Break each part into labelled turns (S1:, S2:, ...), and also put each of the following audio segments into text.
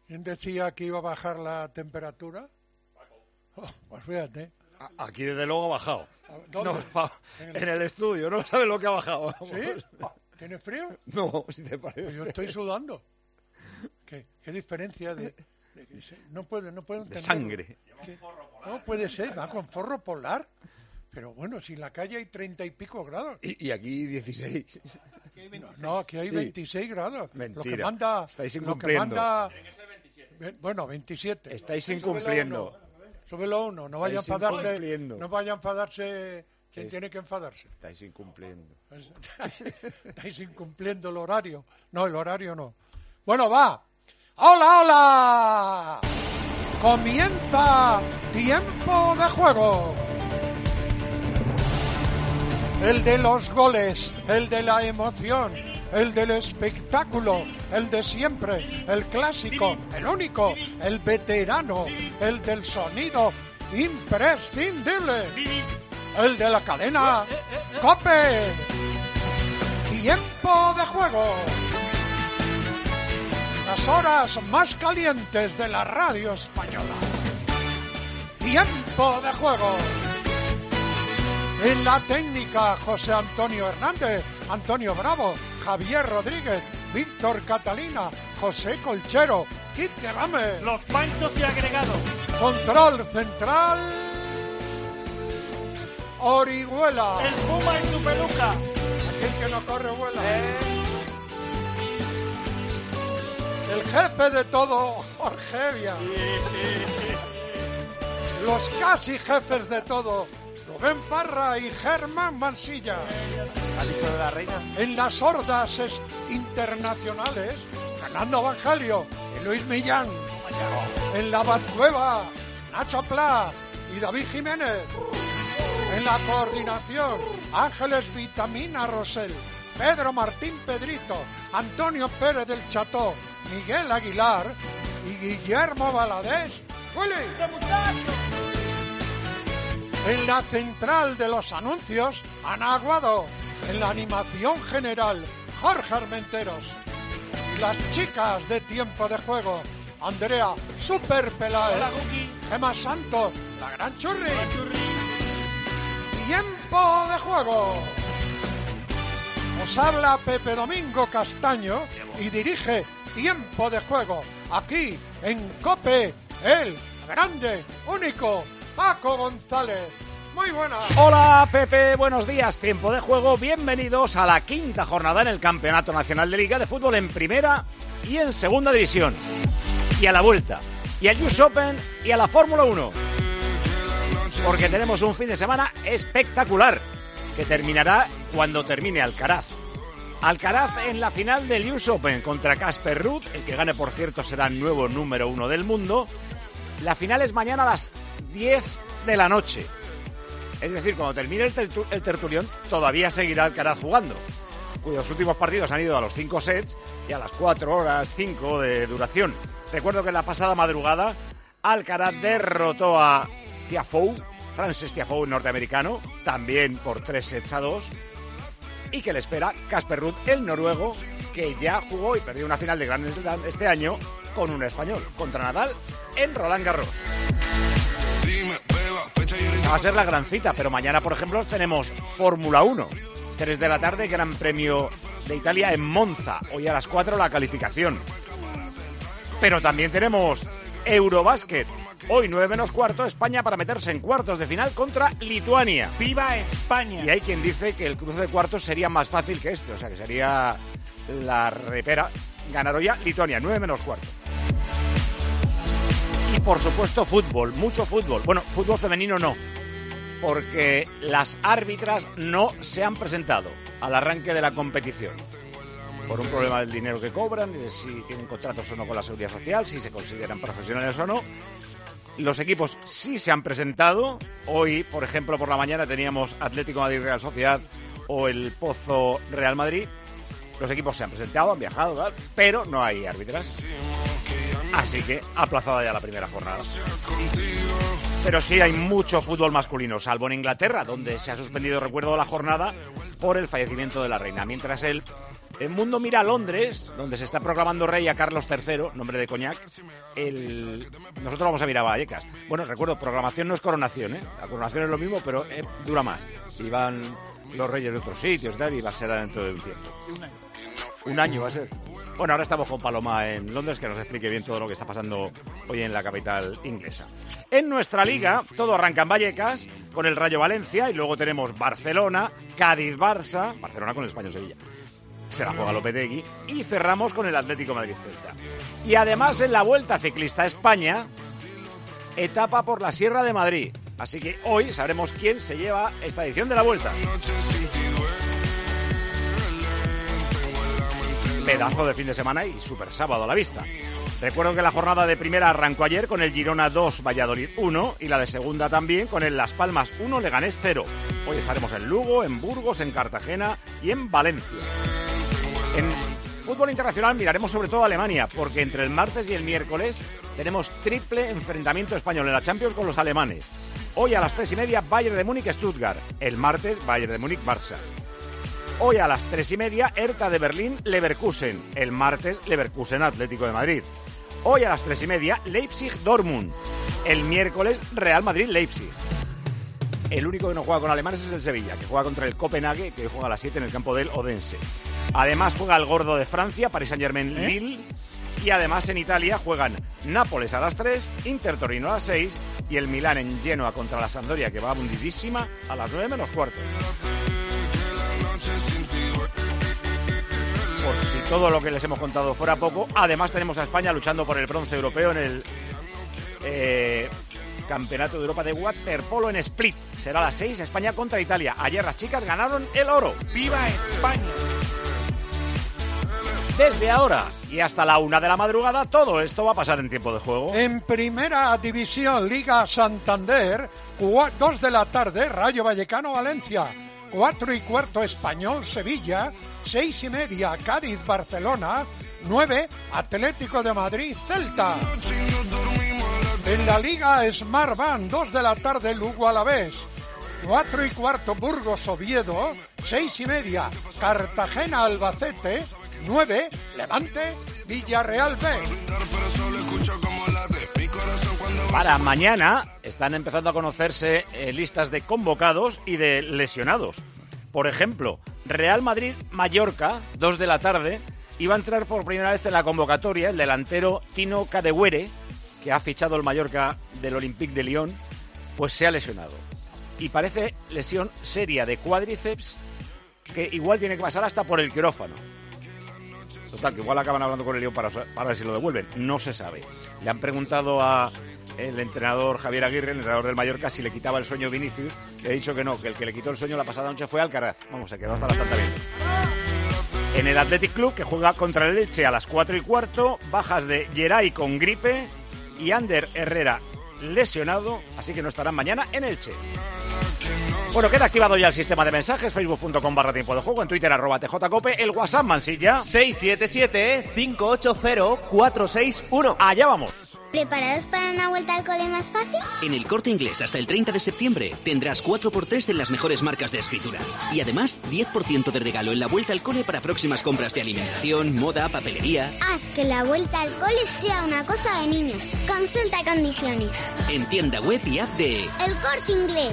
S1: ¿Quién decía que iba a bajar la temperatura? Oh, pues fíjate.
S2: Aquí desde luego ha bajado.
S1: ¿Dónde?
S2: No, en el estudio, no sabes lo que ha bajado.
S1: ¿Sí? ¿Tienes frío?
S2: No, si te parece.
S1: Pues yo estoy sudando. ¿Qué diferencia de no puedo entenderlo.
S2: De sangre.
S1: No puede ser, va con forro polar. Pero bueno, si en la calle hay 30 y pico grados.
S2: Y aquí 16.
S1: No, aquí hay 26 grados.
S2: Mentira.
S1: Lo que manda,
S2: estáis incumpliendo.
S1: Bueno, 27.
S2: Estáis incumpliendo.
S1: Súbelo uno. No vaya a enfadarse. No vaya a enfadarse quien tiene que enfadarse.
S2: Estáis incumpliendo.
S1: Estáis incumpliendo el horario. No, el horario no. Bueno, va. ¡Hola, hola! Comienza Tiempo de Juego. El de los goles, el de la emoción, el del espectáculo, el de siempre, el clásico, el único, el veterano, el del sonido imprescindible, el de la cadena COPE. Tiempo de Juego. Las horas más calientes de la radio española. Tiempo de Juego. En la técnica, José Antonio Hernández, Antonio Bravo, Javier Rodríguez, Víctor Catalina, José Colchero, Quique Gámez.
S3: Los Panchos y agregados.
S1: Control central, Orihuela.
S3: El Puma en su peluca.
S1: Aquel que no corre vuela. El jefe de todo, Jorge. Los casi jefes de todo, Rubén Parra y Germán Mansilla.
S3: ¿Ha dicho de la reina?
S1: En las hordas internacionales, Fernando Evangelio y Luis Millán. En la Batcueva, Nacho Pla y David Jiménez. En la coordinación, Ángeles Vitamina Rosell, Pedro Martín Pedrito, Antonio Pérez del Cható, Miguel Aguilar y Guillermo Valadez. ¡Willy! En la central de los anuncios, Ana Aguado. En la animación general, Jorge Armenteros. Y las chicas de Tiempo de Juego, Andrea Super Peláez.
S3: Hola, Guki.
S1: Gemma Santos, la gran Churri. Tiempo de Juego. Os habla Pepe Domingo Castaño y dirige Tiempo de Juego. Aquí en COPE, el grande, único, Paco González. Muy buenas.
S2: Hola Pepe, buenos días. Tiempo de Juego. Bienvenidos a la quinta jornada en el Campeonato Nacional de Liga de Fútbol en Primera y en Segunda División. Y a la Vuelta. Y al US Open y a la Fórmula 1. Porque tenemos un fin de semana espectacular que terminará cuando termine Alcaraz. Alcaraz en la final del US Open contra Casper Ruud. El que gane, por cierto, será el nuevo número 1 del mundo. La final es mañana a las 10 de la noche. Es decir, cuando termine el tertulión, todavía seguirá Alcaraz jugando, cuyos últimos partidos han ido a los 5 sets y a las 4 horas 5 de duración. Recuerdo que en la pasada madrugada Alcaraz derrotó a Tiafoe, Frances Tiafoe, norteamericano, también por 3-2, y que le espera Casper Ruud, el noruego, que ya jugó y perdió una final de Grand Slam este año con un español, contra Nadal en Roland Garros. Va a ser la gran cita, pero mañana, por ejemplo, tenemos Fórmula 1. 3 de la tarde, Gran Premio de Italia en Monza. Hoy a las 4 la calificación. Pero también tenemos Eurobásquet. Hoy 9 menos cuarto, España para meterse en cuartos de final contra Lituania.
S3: ¡Viva España!
S2: Y hay quien dice que el cruce de cuartos sería más fácil que este. O sea, que sería la repera. Ganar hoy a Lituania, 9 menos cuarto. Y por supuesto fútbol, mucho fútbol. Bueno, fútbol femenino no, porque las árbitras no se han presentado al arranque de la competición. Por un problema del dinero que cobran, y de si tienen contratos o no con la Seguridad Social, si se consideran profesionales o no. Los equipos sí se han presentado. Hoy, por ejemplo, por la mañana teníamos Atlético de Madrid Real Sociedad o el Pozo Real Madrid. Los equipos se han presentado, han viajado, ¿verdad? Pero no hay árbitras. Así que aplazada ya la primera jornada. Pero sí hay mucho fútbol masculino, salvo en Inglaterra, donde se ha suspendido, recuerdo, la jornada por el fallecimiento de la reina. Mientras el El mundo mira a Londres, donde se está proclamando rey a Carlos III, nombre de coñac. Nosotros vamos a mirar a Vallecas. Bueno, recuerdo, proclamación no es coronación, ¿eh? La coronación es lo mismo, pero dura más. Y van los reyes de otros sitios y tal, y va a ser dentro de un tiempo. Un año va a ser. Bueno, ahora estamos con Paloma en Londres, que nos explique bien todo lo que está pasando hoy en la capital inglesa. En nuestra liga, todo arranca en Vallecas, con el Rayo Valencia, y luego tenemos Barcelona, Cádiz-Barça, Barcelona con el Español-Sevilla. Se la juega Lopetegui, y cerramos con el Atlético Madrid-Celta. Y además en la Vuelta Ciclista a España, etapa por la Sierra de Madrid. Así que hoy sabremos quién se lleva esta edición de la Vuelta. Pedazo de fin de semana y super sábado a la vista. Recuerdo que la jornada de primera arrancó ayer con el Girona 2, Valladolid 1, y la de segunda también con el Las Palmas 1, Leganés 0. Hoy estaremos en Lugo, en Burgos, en Cartagena y en Valencia. En fútbol internacional miraremos sobre todo a Alemania, porque entre el martes y el miércoles tenemos triple enfrentamiento español en la Champions con los alemanes. Hoy a las 3:30 Bayern de Múnich-Stuttgart. El martes Bayern de Múnich-Barça. Hoy a las 3:30 Hertha de Berlín-Leverkusen. El martes Leverkusen-Atlético de Madrid. Hoy a las 3:30 Leipzig-Dortmund. El miércoles Real Madrid-Leipzig. El único que no juega con alemanes es el Sevilla, que juega contra el Copenhague, que juega a las 7 en el campo del Odense. Además juega el gordo de Francia, Paris Saint-Germain-Lille. Y además en Italia juegan Nápoles a las 3, Inter Torino a las 6 y el Milán en Genoa contra la Sampdoria, que va hundidísima, a las 9 menos cuarto. Por si todo lo que les hemos contado fuera poco, además tenemos a España luchando por el bronce europeo en el Campeonato de Europa de Waterpolo en Split. Será a las 6, España contra Italia. Ayer las chicas ganaron el oro.
S3: ¡Viva España!
S2: Desde ahora y hasta la 1 de la madrugada, todo esto va a pasar en tiempo de juego.
S1: En Primera División, Liga Santander, 2 de la tarde, Rayo Vallecano Valencia, 4:15 Español Sevilla, 6:30 Cádiz Barcelona, 9 Atlético de Madrid Celta. En la Liga Smartbank, 2 de la tarde Lugo Alavés, 4:15 Burgos Oviedo, 6:30 Cartagena Albacete, 9 Levante Villarreal B.
S2: Para mañana están empezando a conocerse listas de convocados y de lesionados. Por ejemplo, Real Madrid-Mallorca, 2 de la tarde, iba a entrar por primera vez en la convocatoria el delantero Tino Kadewere, que ha fichado el Mallorca del Olympique de Lyon, pues se ha lesionado. Y parece lesión seria de cuádriceps, que igual tiene que pasar hasta por el quirófano. Total, que igual acaban hablando con el Lyon para ver si lo devuelven. No se sabe. Le han preguntado a el entrenador Javier Aguirre, el entrenador del Mallorca, si le quitaba el sueño Vinicius. Le ha dicho que no, que el que le quitó el sueño la pasada noche fue Alcaraz. Vamos, se quedó hasta las tantas. En el Athletic Club, que juega contra el Elche a las 4:15, bajas de Geray con gripe y Ander Herrera lesionado, así que no estarán mañana en Elche. Bueno, queda activado ya el sistema de mensajes, facebook.com/tiempo de juego, en Twitter @tjcope, el WhatsApp Mansilla
S4: 677-580-461.
S2: Allá vamos.
S5: ¿Preparados para una vuelta al cole más fácil?
S6: En El Corte Inglés hasta el 30 de septiembre tendrás 4x3 en las mejores marcas de escritura. Y además 10% de regalo en la vuelta al cole para próximas compras de alimentación, moda, papelería.
S5: Haz que la vuelta al cole sea una cosa de niños. Consulta condiciones.
S6: En tienda web y app de
S5: El Corte Inglés.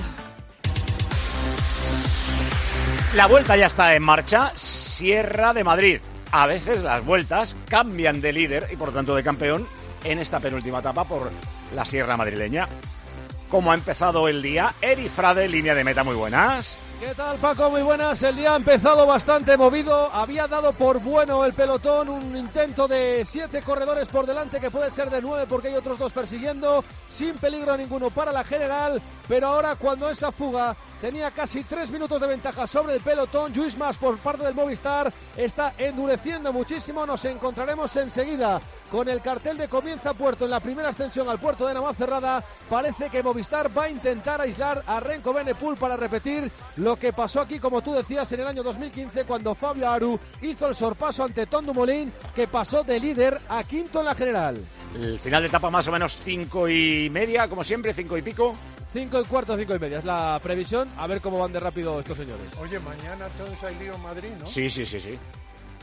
S2: La vuelta ya está en marcha, Sierra de Madrid. A veces las vueltas cambian de líder y por tanto de campeón en esta penúltima etapa por la Sierra madrileña. ¿Cómo ha empezado el día? Eri Frade, línea de meta, muy buenas.
S7: ¿Qué tal, Paco? Muy buenas. El día ha empezado bastante movido. Había dado por bueno el pelotón, un intento de 7 corredores por delante, que puede ser de 9 porque hay otros 2 persiguiendo, sin peligro ninguno para la general. Pero ahora, cuando esa fuga tenía casi 3 minutos de ventaja sobre el pelotón, Lluís Mas por parte del Movistar está endureciendo muchísimo. Nos encontraremos enseguida con el cartel de comienza puerto en la primera ascensión al puerto de Navacerrada. Parece que Movistar va a intentar aislar a Renko Benepul para repetir lo que pasó aquí, como tú decías, en el año 2015, cuando Fabio Aru hizo el sorpaso ante Tom Dumoulin, que pasó de líder a quinto en la general.
S2: El final de etapa más o menos 5:30, como siempre, 5 y pico.
S7: 5:15, 5:30 es la previsión. A ver cómo van de rápido estos señores.
S1: Oye, mañana entonces hay lío en Madrid, ¿no?
S2: Sí.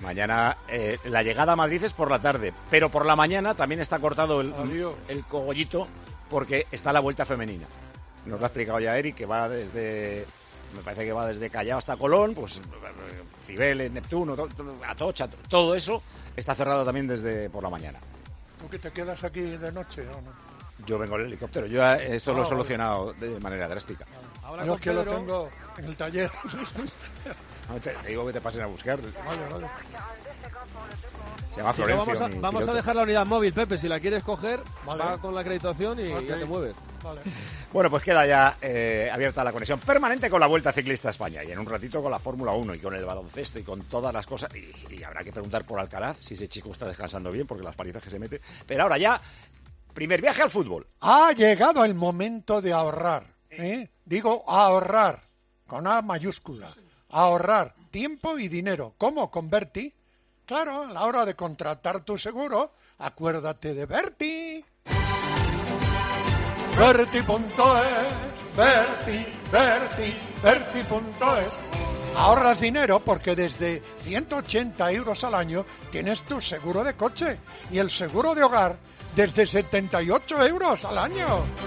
S2: Mañana la llegada a Madrid es por la tarde, pero por la mañana también está cortado el cogollito porque está la Vuelta Femenina. Nos lo ha explicado ya Eric, que va desde... Me parece que va desde Callao hasta Colón, pues Cibeles, Neptuno, Atocha, todo eso está cerrado también desde por la mañana.
S1: ¿Tú que te quedas aquí de noche o no?
S2: Yo vengo en el helicóptero, yo esto lo he solocionado de manera drástica.
S1: Yo que lo tengo en el taller.
S2: No, te digo que te pasen a buscar.
S1: Vale.
S2: Se llama Florencio.
S7: Vamos a dejar la unidad móvil, Pepe, si la quieres coger,
S1: vale.
S7: Va con la acreditación y
S1: Okay.
S7: ya te mueves.
S1: Vale.
S2: Bueno, pues queda ya abierta la conexión permanente con la Vuelta Ciclista a España y en un ratito con la Fórmula 1 y con el baloncesto y con todas las cosas. Y habrá que preguntar por Alcaraz si ese chico está descansando bien porque las palizas que se mete. Pero ahora ya, primer viaje al fútbol.
S1: Ha llegado el momento de ahorrar. Digo ahorrar, con A mayúscula. Ahorrar tiempo y dinero. ¿Cómo? Con Berti. Claro, a la hora de contratar tu seguro, acuérdate de Berti. Berti.es. Ahorras dinero porque desde 180 euros al año tienes tu seguro de coche y el seguro de hogar desde 78 euros al año.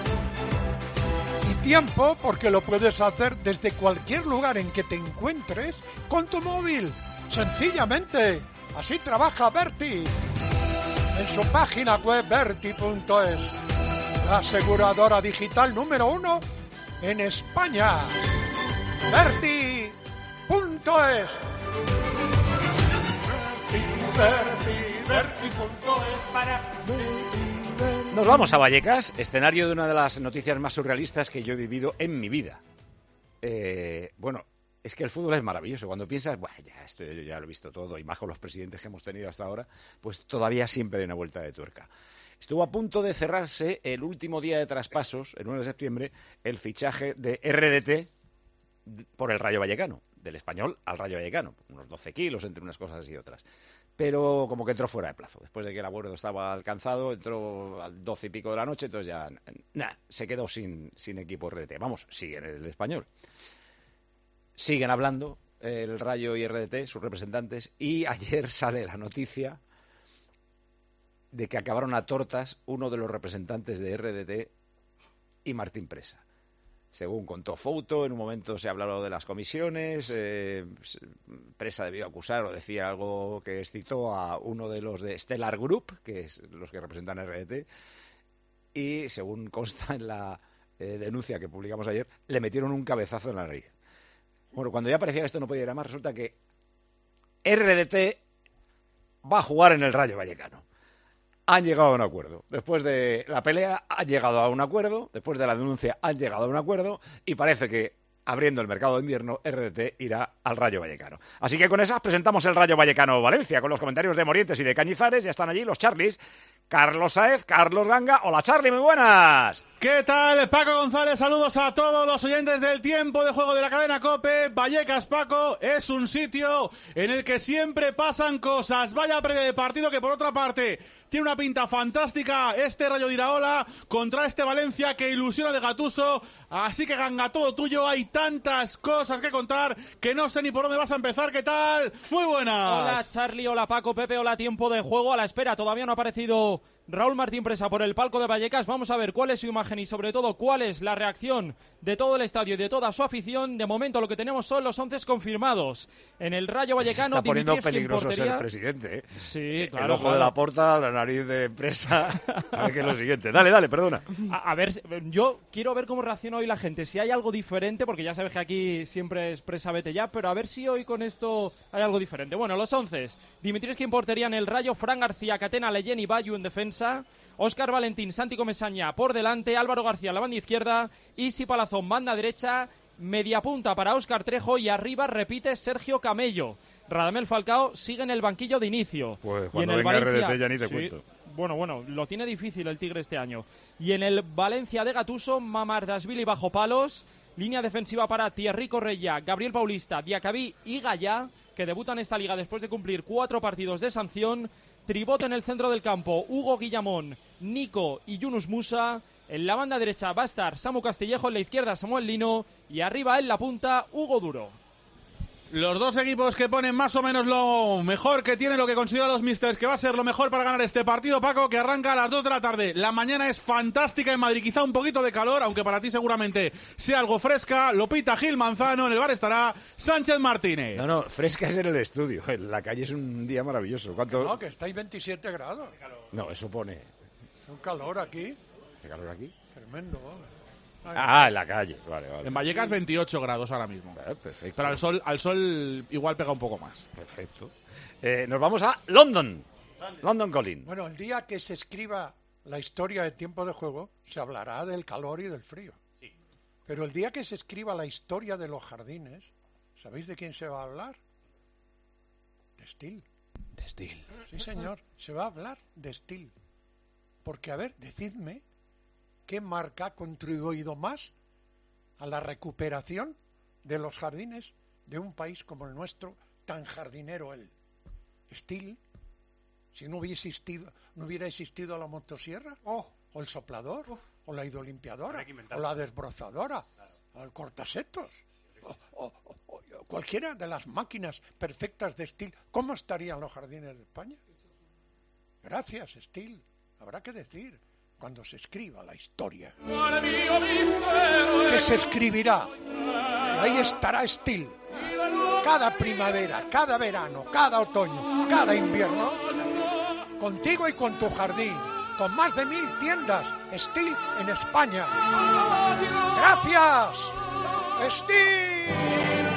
S1: Y tiempo porque lo puedes hacer desde cualquier lugar en que te encuentres con tu móvil. Sencillamente, así trabaja Berti. En su página web Berti.es. La aseguradora digital número 1 en España. Berti.es.
S2: Nos vamos a Vallecas, escenario de una de las noticias más surrealistas que yo he vivido en mi vida. Bueno, es que el fútbol es maravilloso. Cuando piensas, bueno, esto yo ya lo he visto todo, y más con los presidentes que hemos tenido hasta ahora, pues todavía siempre hay una vuelta de tuerca. Estuvo a punto de cerrarse el último día de traspasos, el 1 de septiembre, el fichaje de RDT por el Rayo Vallecano, del Español al Rayo Vallecano, unos 12 kilos entre unas cosas y otras. Pero como que entró fuera de plazo. Después de que el acuerdo estaba alcanzado, entró al 12 y pico de la noche, entonces ya se quedó sin equipo RDT. Vamos, sigue en el Español. Siguen hablando el Rayo y RDT, sus representantes, y ayer sale la noticia de que acabaron a tortas uno de los representantes de RDT y Martín Presa. Según contó Fouto, en un momento se habló de las comisiones, Presa debió acusar o decía algo que excitó a uno de los de Stellar Group, que es los que representan RDT, y según consta en la denuncia que publicamos ayer, le metieron un cabezazo en la nariz. Bueno, cuando ya parecía que esto no podía ir a más, resulta que RDT va a jugar en el Rayo Vallecano. Han llegado a un acuerdo. Después de la pelea han llegado a un acuerdo, después de la denuncia han llegado a un acuerdo y parece que, abriendo el mercado de invierno, RDT irá al Rayo Vallecano. Así que con esas presentamos el Rayo Vallecano Valencia, con los comentarios de Morientes y de Cañizares. Ya están allí los Charlies, Carlos Saez, Carlos Ganga. Hola Charlie, muy buenas.
S3: ¿Qué tal, Paco González? Saludos a todos los oyentes del tiempo de juego de la cadena COPE. Vallecas, Paco, es un sitio en el que siempre pasan cosas. Vaya previa de partido que, por otra parte, tiene una pinta fantástica este Rayo de Iraola contra este Valencia que ilusiona de Gattuso. Así que, Ganga, todo tuyo. Hay tantas cosas que contar que no sé ni por dónde vas a empezar. ¿Qué tal? Muy buenas.
S8: Hola, Charlie. Hola, Paco, Pepe. Hola, tiempo de juego. A la espera, todavía no ha aparecido Raúl Martín Presa por el palco de Vallecas. Vamos a ver cuál es su imagen y sobre todo cuál es la reacción de todo el estadio y de toda su afición. De momento lo que tenemos son los 11 confirmados. En el Rayo Vallecano,
S2: se está poniendo
S8: Dimitrievski
S2: peligroso
S8: en portería.
S2: ser presidente, ¿eh?
S8: Sí, claro.
S2: El ojo de la porta, la nariz de Presa. A ver qué es lo siguiente. Dale, perdona.
S8: A ver, yo quiero ver cómo reacciona hoy la gente. Si hay algo diferente, porque ya sabes que aquí siempre es Presa, vete ya, pero a ver si hoy con esto hay algo diferente. Bueno, los 11. Dimitrievski en portería en el Rayo, Fran García, Catena, Leyen y Bayu en defensa, Óscar Valentín, Santi Comesaña por delante, Álvaro García la banda izquierda, Isi Palazón banda derecha, media punta para Óscar Trejo y arriba repite Sergio Camello. Radamel Falcao sigue en el banquillo de inicio.
S2: Pues
S8: y
S2: cuando
S8: en el
S2: venga
S8: Valencia,
S2: RDT ya ni te cuento.
S8: Bueno, lo tiene difícil el Tigre este año. Y en el Valencia de Gattuso, Mamardashvili bajo palos, línea defensiva para Thierry Correia, Gabriel Paulista, Diacabí y Gallá, que debutan esta liga después de cumplir 4 partidos de sanción. Tribote en el centro del campo, Hugo Guillamón, Nico y Yunus Musa. En la banda derecha va a estar Samu Castillejo, en la izquierda Samuel Lino y arriba en la punta Hugo Duro.
S3: Los dos equipos que ponen más o menos lo mejor que tienen, lo que consideran los misters que va a ser lo mejor para ganar este partido, Paco, que arranca a las 2 de la tarde. La mañana es fantástica en Madrid, quizá un poquito de calor, aunque para ti seguramente sea algo fresca. Lo pita Gil Manzano, en el bar estará Sánchez Martínez.
S2: No, fresca es en el estudio. En la calle es un día maravilloso. ¿Cuánto?
S1: No, que estáis 27 grados.
S2: No, eso pone...
S1: Es un calor aquí.
S2: ¿Hace calor aquí?
S1: Tremendo, vale.
S2: En la calle. Vale.
S3: En Vallecas 28 grados ahora mismo.
S2: Perfecto.
S3: Pero al sol igual pega un poco más.
S2: Perfecto. Nos vamos a London. London Calling.
S1: Bueno, el día que se escriba la historia de Tiempo de Juego, se hablará del calor y del frío. Sí. Pero el día que se escriba la historia de los jardines, ¿sabéis de quién se va a hablar? De Steele.
S2: De Steele.
S1: Sí, señor. Se va a hablar de Steele. Porque, a ver, decidme, ¿qué marca ha contribuido más a la recuperación de los jardines de un país como el nuestro, tan jardinero él? Steele. Si no hubiera existido la motosierra, o el soplador, o la hidrolimpiadora, o la desbrozadora, o el cortasetos, o cualquiera de las máquinas perfectas de Steele, ¿cómo estarían los jardines de España? Gracias, Steele. Habrá que decir, cuando se escriba la historia, que se escribirá, y ahí estará Steele, cada primavera, cada verano, cada otoño, cada invierno, contigo y con tu jardín, con más de 1000 tiendas Steele en España. ¡Gracias, Steele!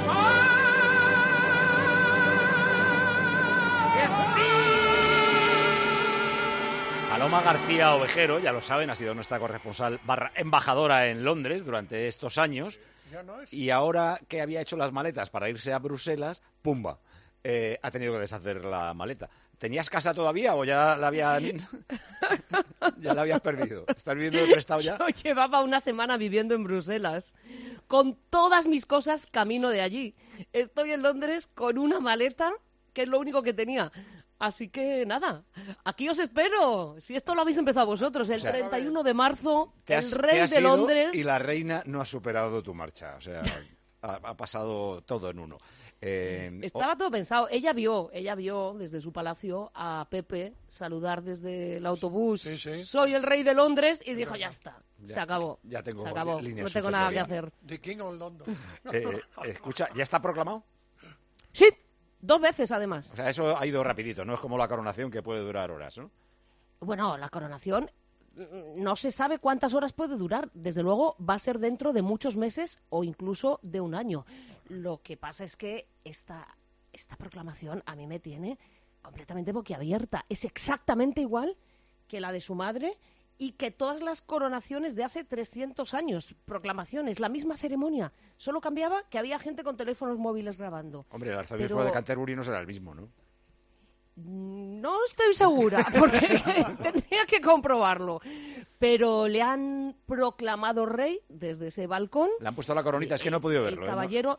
S2: Paloma García Ovejero, ya lo saben, ha sido nuestra corresponsal embajadora en Londres durante estos años. Y ahora que había hecho las maletas para irse a Bruselas, ¡pumba! Ha tenido que deshacer la maleta. ¿Tenías casa todavía o ya la habían... ya la habías perdido? ¿Estás viviendo de prestado ya?
S9: Yo llevaba una semana viviendo en Bruselas, con todas mis cosas camino de allí. Estoy en Londres con una maleta, que es lo único que tenía. Así que nada, aquí os espero. Si esto lo habéis empezado vosotros, el 31 de marzo, el rey de Londres...
S2: Y la reina no ha superado tu marcha, o sea, ha pasado todo en uno.
S9: Estaba todo pensado. Ella vio desde su palacio a Pepe saludar desde el autobús. Sí. Soy el rey de Londres, y dijo, ya está, se acabó.
S2: Ya tengo
S9: se acabó.
S2: líneas
S9: no tengo nada que hacer.
S1: The King of London.
S2: Escucha, ¿ya está proclamado?
S9: Sí. 2 veces, además.
S2: O sea, eso ha ido rapidito, no es como la coronación que puede durar horas, ¿no?
S9: Bueno, la coronación no se sabe cuántas horas puede durar. Desde luego va a ser dentro de muchos meses o incluso de un año. Lo que pasa es que esta proclamación a mí me tiene completamente boquiabierta. Es exactamente igual que la de su madre y que todas las coronaciones de hace 300 años. Proclamaciones, la misma ceremonia. Solo cambiaba que había gente con teléfonos móviles grabando.
S2: Hombre, el arzobispo de Canterbury no será el mismo, ¿no?
S9: No estoy segura, porque tendría que comprobarlo. Pero le han proclamado rey desde ese balcón.
S2: Le han puesto la coronita, es que no he podido verlo.
S9: El caballero...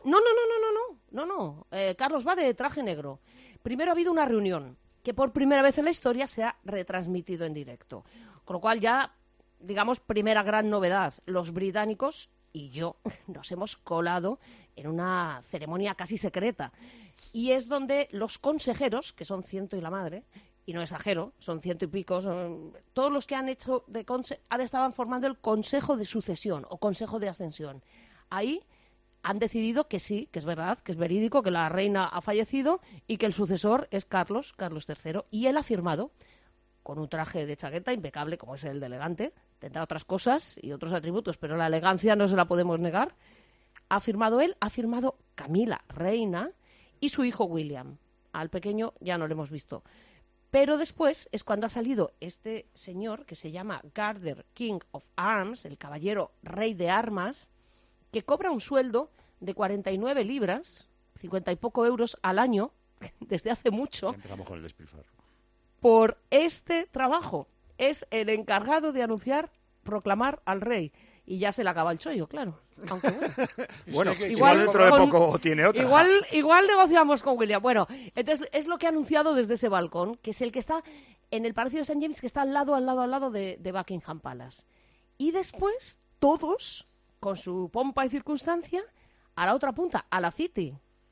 S9: No. Carlos va de traje negro. Primero ha habido una reunión que por primera vez en la historia se ha retransmitido en directo. Con lo cual ya, digamos, primera gran novedad. Los británicos y yo nos hemos colado en una ceremonia casi secreta. Y es donde los consejeros, que son 100 y la madre, y no exagero, son 100 y pico, todos los que han hecho estaban formando el Consejo de Sucesión o Consejo de Ascensión. Ahí han decidido que sí, que es verdad, que es verídico, que la reina ha fallecido y que el sucesor es Carlos III. Y él ha firmado, con un traje de chaqueta impecable, como es el de elegante, tendrá otras cosas y otros atributos, pero la elegancia no se la podemos negar. Ha firmado él, ha firmado Camila, reina, y su hijo William. Al pequeño ya no lo hemos visto. Pero después es cuando ha salido este señor que se llama Gardner King of Arms, el caballero rey de armas, que cobra un sueldo de 49 libras, 50 y poco euros al año, desde hace mucho.
S2: Ya empezamos con el despilfarro.
S9: Por este trabajo. Es el encargado de anunciar, proclamar al rey. Y ya se le acaba el chollo, claro. Aunque
S2: bueno, igual dentro de poco tiene otra.
S9: Igual negociamos con William. Bueno, entonces es lo que ha anunciado desde ese balcón, que es el que está en el Palacio de St. James, que está al lado de Buckingham Palace. Y después, todos, con su pompa y circunstancia, a la otra punta, a la City.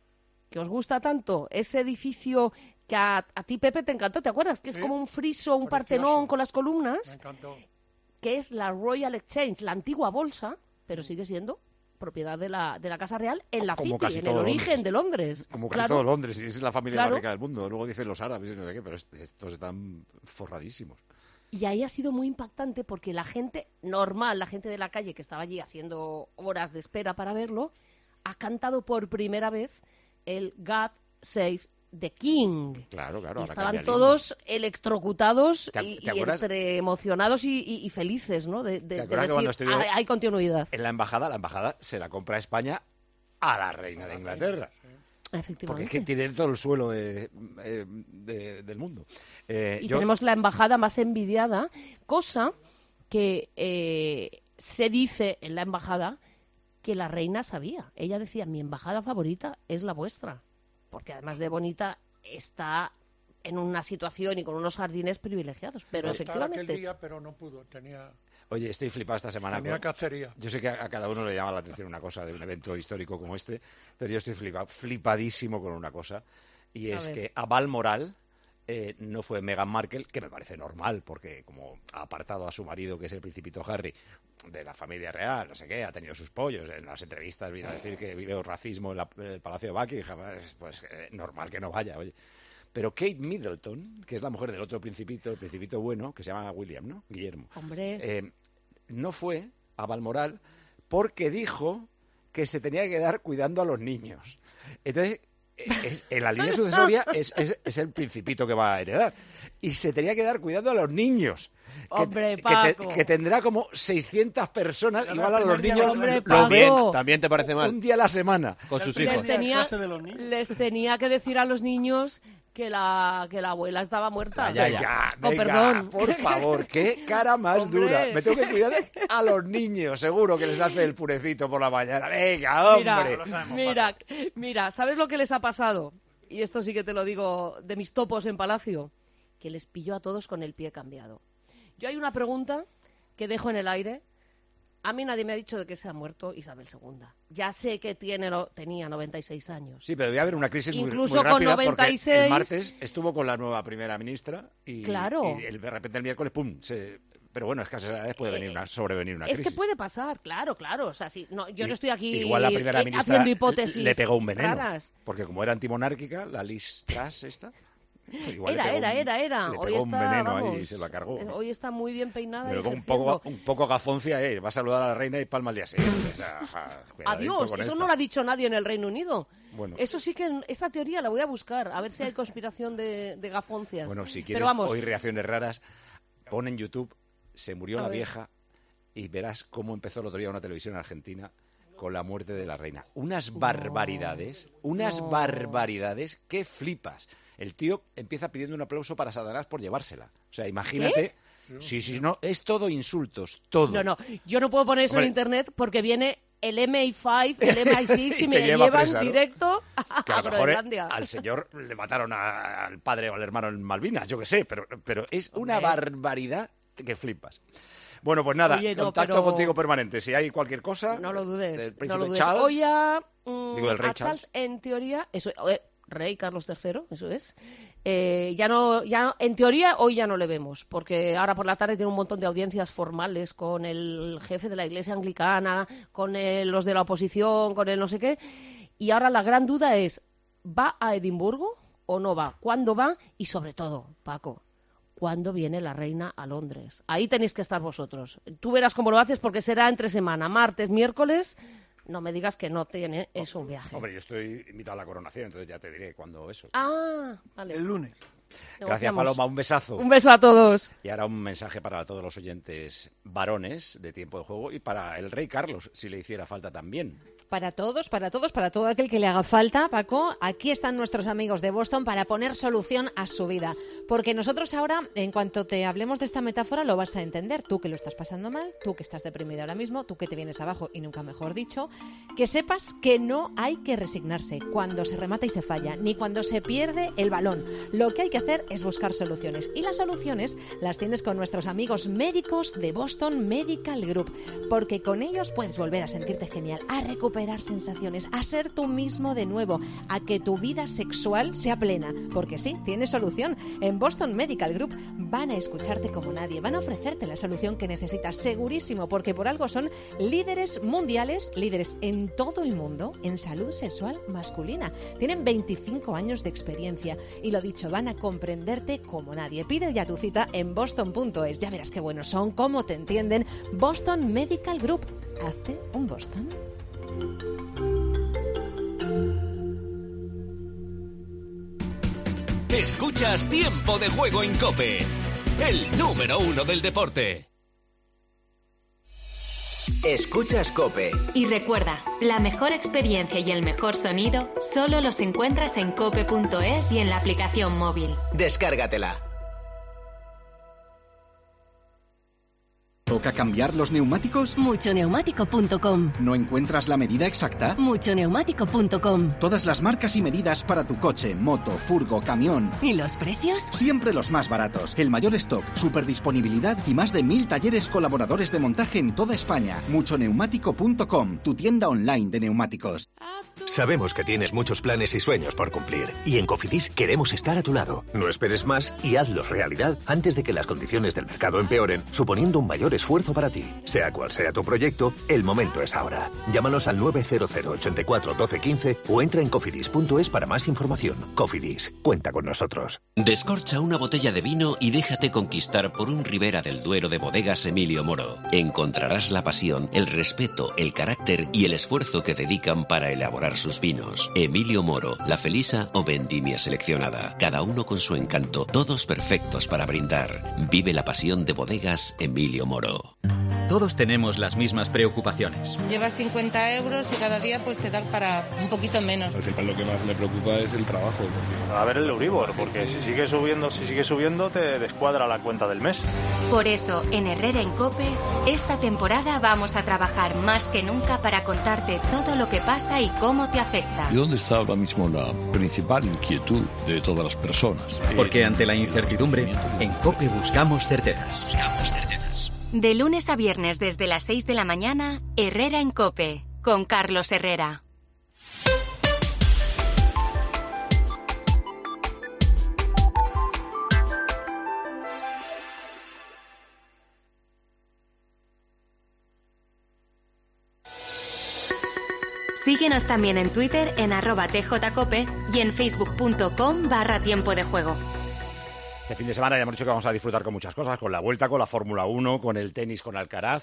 S9: que os gusta tanto, ese edificio que a ti, Pepe, te encantó, ¿te acuerdas? Que es como un friso, un Partenón con las columnas.
S1: Me encantó.
S9: Que es la Royal Exchange, la antigua bolsa, pero sigue siendo propiedad de la Casa Real en la
S2: Como
S9: City,
S2: casi
S9: en
S2: todo
S9: el origen
S2: Londres.
S9: de Londres.
S2: Como casi
S9: Claro.
S2: todo Londres, y es la familia
S9: Claro.
S2: más rica del mundo. Luego dicen los árabes, no sé qué, pero estos están forradísimos.
S9: Y ahí ha sido muy impactante porque la gente normal, la gente de la calle que estaba allí haciendo horas de espera para verlo, ha cantado por primera vez el God Save the King.
S2: Claro,
S9: Y
S2: ahora
S9: estaban
S2: cambia el
S9: todos electrocutados
S2: ¿Te
S9: y
S2: acuerdas?
S9: entre emocionados y felices, ¿no? De
S2: acuerdas
S9: decir,
S2: que cuando estuvieron
S9: hay continuidad.
S2: En la embajada se la compra España a la reina de Inglaterra. Porque
S9: Efectivamente.
S2: es que tiene todo el suelo del mundo.
S9: Y tenemos la embajada más envidiada, cosa que se dice en la embajada que la reina sabía. Ella decía, mi embajada favorita es la vuestra, porque además de bonita está en una situación y con unos jardines privilegiados. Pero
S1: Estaba aquel
S9: efectivamente...
S1: día, pero no pudo. Tenía
S2: Oye, estoy flipado esta semana.
S1: Tenía cacería.
S2: Yo sé que a cada uno le llama la atención una cosa de un evento histórico como este, pero yo estoy flipadísimo con una cosa, y
S9: A
S2: es
S9: ver.
S2: que a Balmoral no fue Meghan Markle, que me parece normal, porque como ha apartado a su marido, que es el principito Harry, de la familia real, no sé qué, ha tenido sus pollos. En las entrevistas vino a decir que vio racismo en el Palacio de Buckingham, pues normal que no vaya, oye. Pero Kate Middleton, que es la mujer del otro principito, el principito bueno, que se llama William, ¿no? Guillermo.
S9: Hombre,
S2: No fue a Balmoral porque dijo que se tenía que quedar cuidando a los niños. Entonces, en la línea sucesoria es el principito que va a heredar. Y se tenía que quedar cuidando a los niños.
S9: Hombre, Paco.
S2: Que tendrá como 600 personas, igual a los niños
S9: Hombre,
S2: lo ven
S9: Paco.
S4: ¿También te parece mal?
S2: un día a la semana.
S4: Con sus
S9: les
S4: hijos.
S9: tenía que decir a los niños que la abuela estaba muerta.
S2: Venga,
S9: Con
S2: venga,
S9: perdón.
S2: por favor, qué cara más
S9: Hombre.
S2: dura. Me tengo que cuidar a los niños, seguro que les hace el purecito por la mañana. Venga, hombre.
S9: Mira, ¿sabes lo que les ha pasado? Y esto sí que te lo digo de mis topos en Palacio, que les pilló a todos con el pie cambiado. Yo hay una pregunta que dejo en el aire. A mí nadie me ha dicho de que se ha muerto Isabel II. Ya sé que tenía 96 años.
S2: Sí, pero debe haber una crisis
S9: Incluso
S2: muy
S9: con
S2: rápida
S9: 96.
S2: porque el martes estuvo con la nueva primera ministra y,
S9: Claro.
S2: y de repente el miércoles, ¡pum! Pero bueno, es que a esas edades puede sobrevenir una
S9: Es
S2: crisis.
S9: que puede pasar, claro. O sea, sí, no, yo no estoy aquí
S2: Igual la primera ministra
S9: haciendo hipótesis
S2: le pegó un veneno.
S9: raras.
S2: Porque como era antimonárquica, la Liz Truss esta... igual le
S9: Era.
S2: Le
S9: Hoy
S2: pegó un
S9: está,
S2: veneno ahí y
S9: vamos,
S2: se la cargó, ¿no?
S9: Hoy está muy bien peinada.
S2: Pero
S9: y
S2: con
S9: ejerciendo.
S2: un poco gafoncia, va a saludar a la reina y palma al día siguiente. O sea, cuidadito
S9: Adiós,
S2: con
S9: eso
S2: esta.
S9: no lo ha dicho nadie en el Reino Unido.
S2: Bueno.
S9: Eso sí que esta teoría la voy a buscar, a ver si hay conspiración de gafoncias.
S2: Bueno, si
S9: Pero
S2: quieres
S9: vamos,
S2: oír reacciones raras, pon en YouTube Se murió
S9: A
S2: la
S9: ver.
S2: vieja y verás cómo empezó el otro día una televisión argentina con la muerte de la reina. Unas barbaridades, barbaridades que flipas. El tío empieza pidiendo un aplauso para Satanás por llevársela. O sea, imagínate... Sí, no, es todo insultos, todo.
S9: no, yo no puedo poner eso
S2: Hombre.
S9: en internet porque viene el MI5, el MI6 y
S2: Y
S9: me
S2: te lleva
S9: llevan
S2: presa, ¿no?
S9: directo
S2: Que
S9: a
S2: a lo mejor
S9: Groenlandia.
S2: al señor le mataron al padre o al hermano en Malvinas, yo qué sé, pero es una
S9: Hombre.
S2: barbaridad que flipas. Bueno, pues nada,
S9: Oye, no,
S2: contacto
S9: pero-
S2: contigo permanente. Si hay cualquier cosa...
S9: No lo
S2: del
S9: dudes,
S2: príncipe
S9: no lo dudes.
S2: Charles,
S9: Hoy a,
S2: digo, del rey
S9: a Charles, en teoría, eso, rey Carlos III, eso es. Ya no, en teoría hoy ya no le vemos, porque ahora por la tarde tiene un montón de audiencias formales con el jefe de la Iglesia Anglicana, con los de la oposición, con el no sé qué. Y ahora la gran duda es, ¿va a Edimburgo o no va? ¿Cuándo va? Y sobre todo, Paco, ¿cuándo viene la reina a Londres? Ahí tenéis que estar vosotros. Tú verás cómo lo haces porque será entre semana, martes, miércoles. No me digas que no tiene eso un viaje.
S2: Hombre, yo estoy invitado a la coronación, entonces ya te diré cuándo eso.
S9: Ah, vale.
S1: El lunes.
S2: Gracias,
S9: Negociamos.
S2: Paloma, un besazo.
S9: Un beso a todos.
S2: Y ahora un mensaje para todos los oyentes varones de Tiempo de Juego y para el rey Carlos, si le hiciera falta también.
S10: Para todos, para todo aquel que le haga falta, Paco, aquí están nuestros amigos de Boston para poner solución a su vida. Porque nosotros ahora, en cuanto te hablemos de esta metáfora, lo vas a entender. Tú que lo estás pasando mal, tú que estás deprimido ahora mismo, tú que te vienes abajo y nunca mejor dicho, que sepas que no hay que resignarse cuando se remata y se falla, ni cuando se pierde el balón. Lo que hay que que hacer es buscar soluciones. Y las soluciones las tienes con nuestros amigos médicos de Boston Medical Group, porque con ellos puedes volver a sentirte genial, a recuperar sensaciones, a ser tú mismo de nuevo, a que tu vida sexual sea plena. Porque sí, tienes solución. En Boston Medical Group van a escucharte como nadie, van a ofrecerte la solución que necesitas, segurísimo, porque por algo son líderes mundiales, líderes en todo el mundo en salud sexual masculina. Tienen 25 años de experiencia y lo dicho, van a comprenderte como nadie. Pide ya tu cita en boston.es. Ya verás qué buenos son, cómo te entienden. Boston Medical Group. Hazte un Boston.
S11: Escuchas Tiempo de Juego en COPE, el número 1 del deporte.
S12: Escuchas COPE.
S13: Y recuerda, la mejor experiencia y el mejor sonido solo los encuentras en cope.es y en la aplicación móvil.
S12: Descárgatela.
S14: ¿Toca cambiar los neumáticos?
S15: Muchoneumático.com.
S14: ¿No encuentras la medida exacta?
S15: Muchoneumático.com.
S14: Todas las marcas y medidas para tu coche, moto, furgo, camión.
S15: ¿Y los precios?
S14: Siempre los más baratos. El mayor stock, superdisponibilidad y más de 1000 talleres colaboradores de montaje en toda España. Muchoneumático.com, tu tienda online de neumáticos.
S16: Sabemos que tienes muchos planes y sueños por cumplir, y en Cofidis queremos estar a tu lado. No esperes más y hazlos realidad antes de que las condiciones del mercado empeoren, suponiendo un mayor esfuerzo para ti. Sea cual sea tu proyecto, el momento es ahora. Llámanos al 900 84 12 15 o entra en cofidis.es para más información. Cofidis, cuenta con nosotros.
S17: Descorcha una botella de vino y déjate conquistar por un Ribera del Duero de Bodegas Emilio Moro. Encontrarás la pasión, el respeto, el carácter y el esfuerzo que dedican para elaborar sus vinos. Emilio Moro, La Felisa o Vendimia Seleccionada. Cada uno con su encanto, todos perfectos para brindar. Vive la pasión de Bodegas Emilio Moro.
S18: Todos tenemos las mismas preocupaciones.
S19: Llevas 50 euros y cada día pues te dan para un poquito menos.
S20: Al final lo que más me preocupa es el trabajo.
S21: A ver el Euribor, porque si sigue subiendo te descuadra la cuenta del mes.
S13: Por eso, en Herrera en COPE, esta temporada vamos a trabajar más que nunca para contarte todo lo que pasa y cómo te afecta.
S22: ¿Y dónde está ahora mismo la principal inquietud de todas las personas?
S18: Porque ante la incertidumbre, en COPE buscamos certezas.
S13: De lunes a viernes desde las 6 de la mañana, Herrera en COPE, con Carlos Herrera. Síguenos también en Twitter en @tjcope y en facebook.com/tiempo de juego.
S2: Este fin de semana ya hemos dicho que vamos a disfrutar con muchas cosas, con la Vuelta, con la Fórmula 1, con el tenis, con Alcaraz.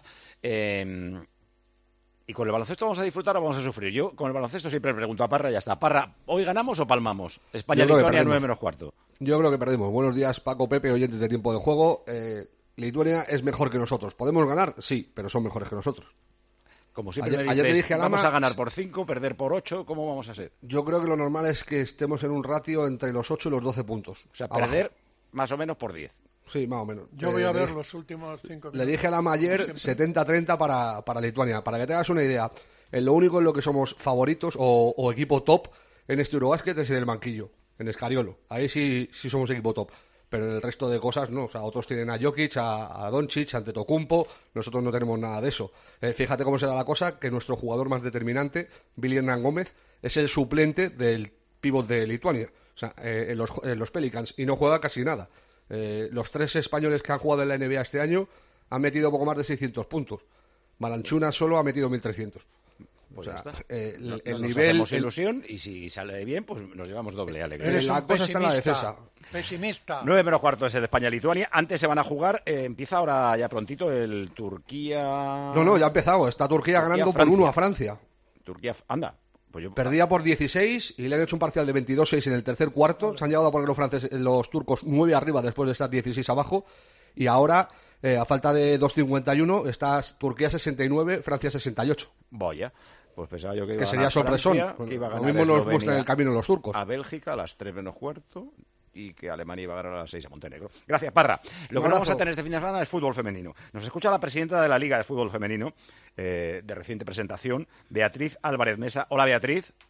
S2: Y con el baloncesto vamos a disfrutar o vamos a sufrir. Yo con el baloncesto siempre le pregunto a Parra y ya está. Parra, ¿hoy ganamos o palmamos? España-Lituania 9-4.
S23: Yo creo que perdimos. Buenos días, Paco, Pepe, oyentes de Tiempo de Juego. Lituania es mejor que nosotros. ¿Podemos ganar? Sí, pero son mejores que nosotros.
S2: Como siempre me dices,
S23: ayer te dije,
S2: vamos a ganar por 5, perder por 8, ¿cómo vamos a ser?
S23: Yo creo que lo normal es que estemos en un ratio entre los 8 y los 12 puntos.
S2: O sea, perder más o menos por 10.
S23: Sí, más o menos.
S1: Yo voy a ver los últimos 5 minutos.
S23: Le dije a Lama ayer 70-30 para Lituania. Para que tengas una idea, lo único en lo que somos favoritos o equipo top en este Eurobásquet es en el banquillo, en Escariolo. Ahí sí somos equipo top. Pero en el resto de cosas no. O sea, otros tienen a Jokic, a Doncic, a Antetokounmpo. Nosotros no tenemos nada de eso. Fíjate cómo será la cosa, que nuestro jugador más determinante, Billy Hernán Gómez, es el suplente del pívot de Lituania. O sea, en los Pelicans. Y no juega casi nada. Los 3 españoles que han jugado en la NBA este año han metido poco más de 600 puntos. Balanchunas solo ha metido 1.300.
S2: Pues
S23: o sea,
S2: el nivel... Hacemos ilusión y si sale bien, pues nos llevamos doble alegría.
S23: La cosa está en la defensa.
S1: Pesimista.
S2: 9-4 es el España-Lituania. Antes se van a jugar, empieza ahora ya prontito el Turquía...
S23: No, ya ha empezado. Está Turquía ganando por 1 a Francia.
S2: Turquía, anda. Pues
S23: Perdía por 16 y le han hecho un parcial de 22-6 en el tercer cuarto. Se han llegado a poner los turcos 9 arriba después de estar 16 abajo. Y ahora, a falta de 2.51, está Turquía 69, Francia 68.
S2: Vaya. Pues pensaba yo que
S23: iba a sería sorpresón.
S2: Francia, que iba a ganar
S23: lo mismo nos muestran el camino los turcos.
S2: A Bélgica a las 3-4 y que Alemania iba a ganar a las 6 a Montenegro. Gracias, Parra. Lo que vamos a tener este fin de semana es fútbol femenino. Nos escucha la presidenta de la Liga de Fútbol Femenino, de reciente presentación, Beatriz Álvarez Mesa. Hola, Beatriz.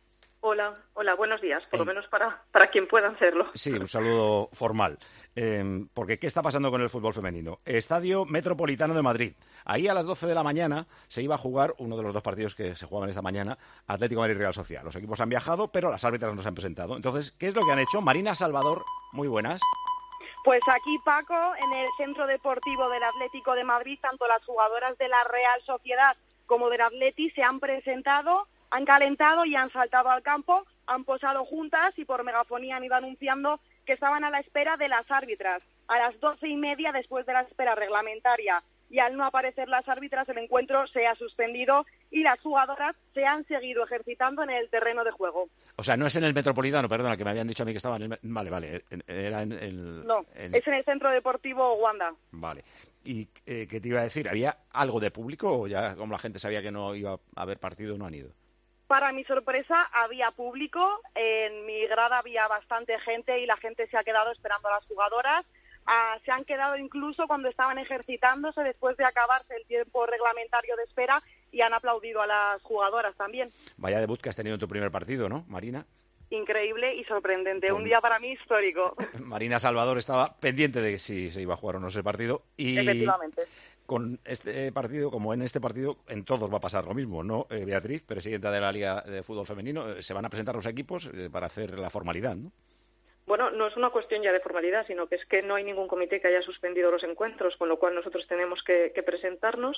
S5: Hola, buenos días, por lo menos para quien pueda hacerlo.
S2: Sí, un saludo formal. Porque ¿qué está pasando con el fútbol femenino? Estadio Metropolitano de Madrid. Ahí a las 12 de la mañana se iba a jugar uno de los dos partidos que se jugaban esta mañana, Atlético de Madrid y Real Sociedad. Los equipos han viajado, pero las árbitras no se han presentado. Entonces, ¿qué es lo que han hecho? Marina Salvador, muy buenas.
S6: Pues aquí, Paco, en el Centro Deportivo del Atlético de Madrid, tanto las jugadoras de la Real Sociedad como del Atleti se han presentado, han calentado y han saltado al campo, han posado juntas y por megafonía han ido anunciando que estaban a la espera de las árbitras. A las 12:30, después de la espera reglamentaria, y al no aparecer las árbitras, el encuentro se ha suspendido y las jugadoras se han seguido ejercitando en el terreno de juego.
S2: O sea, no es en el Metropolitano, perdona, que me habían dicho a mí que estaba en el... Vale, era en el...
S6: No, es en el Centro Deportivo Wanda.
S2: Vale. ¿Y qué te iba a decir? ¿Había algo de público o ya como la gente sabía que no iba a haber partido, no han ido?
S6: Para mi sorpresa, había público, en mi grada había bastante gente y la gente se ha quedado esperando a las jugadoras. Se han quedado incluso cuando estaban ejercitándose después de acabarse el tiempo reglamentario de espera y han aplaudido a las jugadoras también.
S2: Vaya debut que has tenido en tu primer partido, ¿no, Marina?
S6: Increíble y sorprendente, un día para mí histórico.
S2: Marina Salvador estaba pendiente de si se iba a jugar o no ese partido y...
S6: Efectivamente.
S2: Con este partido, como en este partido, en todos va a pasar lo mismo, ¿no? Beatriz, presidenta de la Liga de Fútbol Femenino, se van a presentar los equipos para hacer la formalidad, ¿no?
S5: Bueno, no es una cuestión ya de formalidad, sino que es que no hay ningún comité que haya suspendido los encuentros, con lo cual nosotros tenemos que presentarnos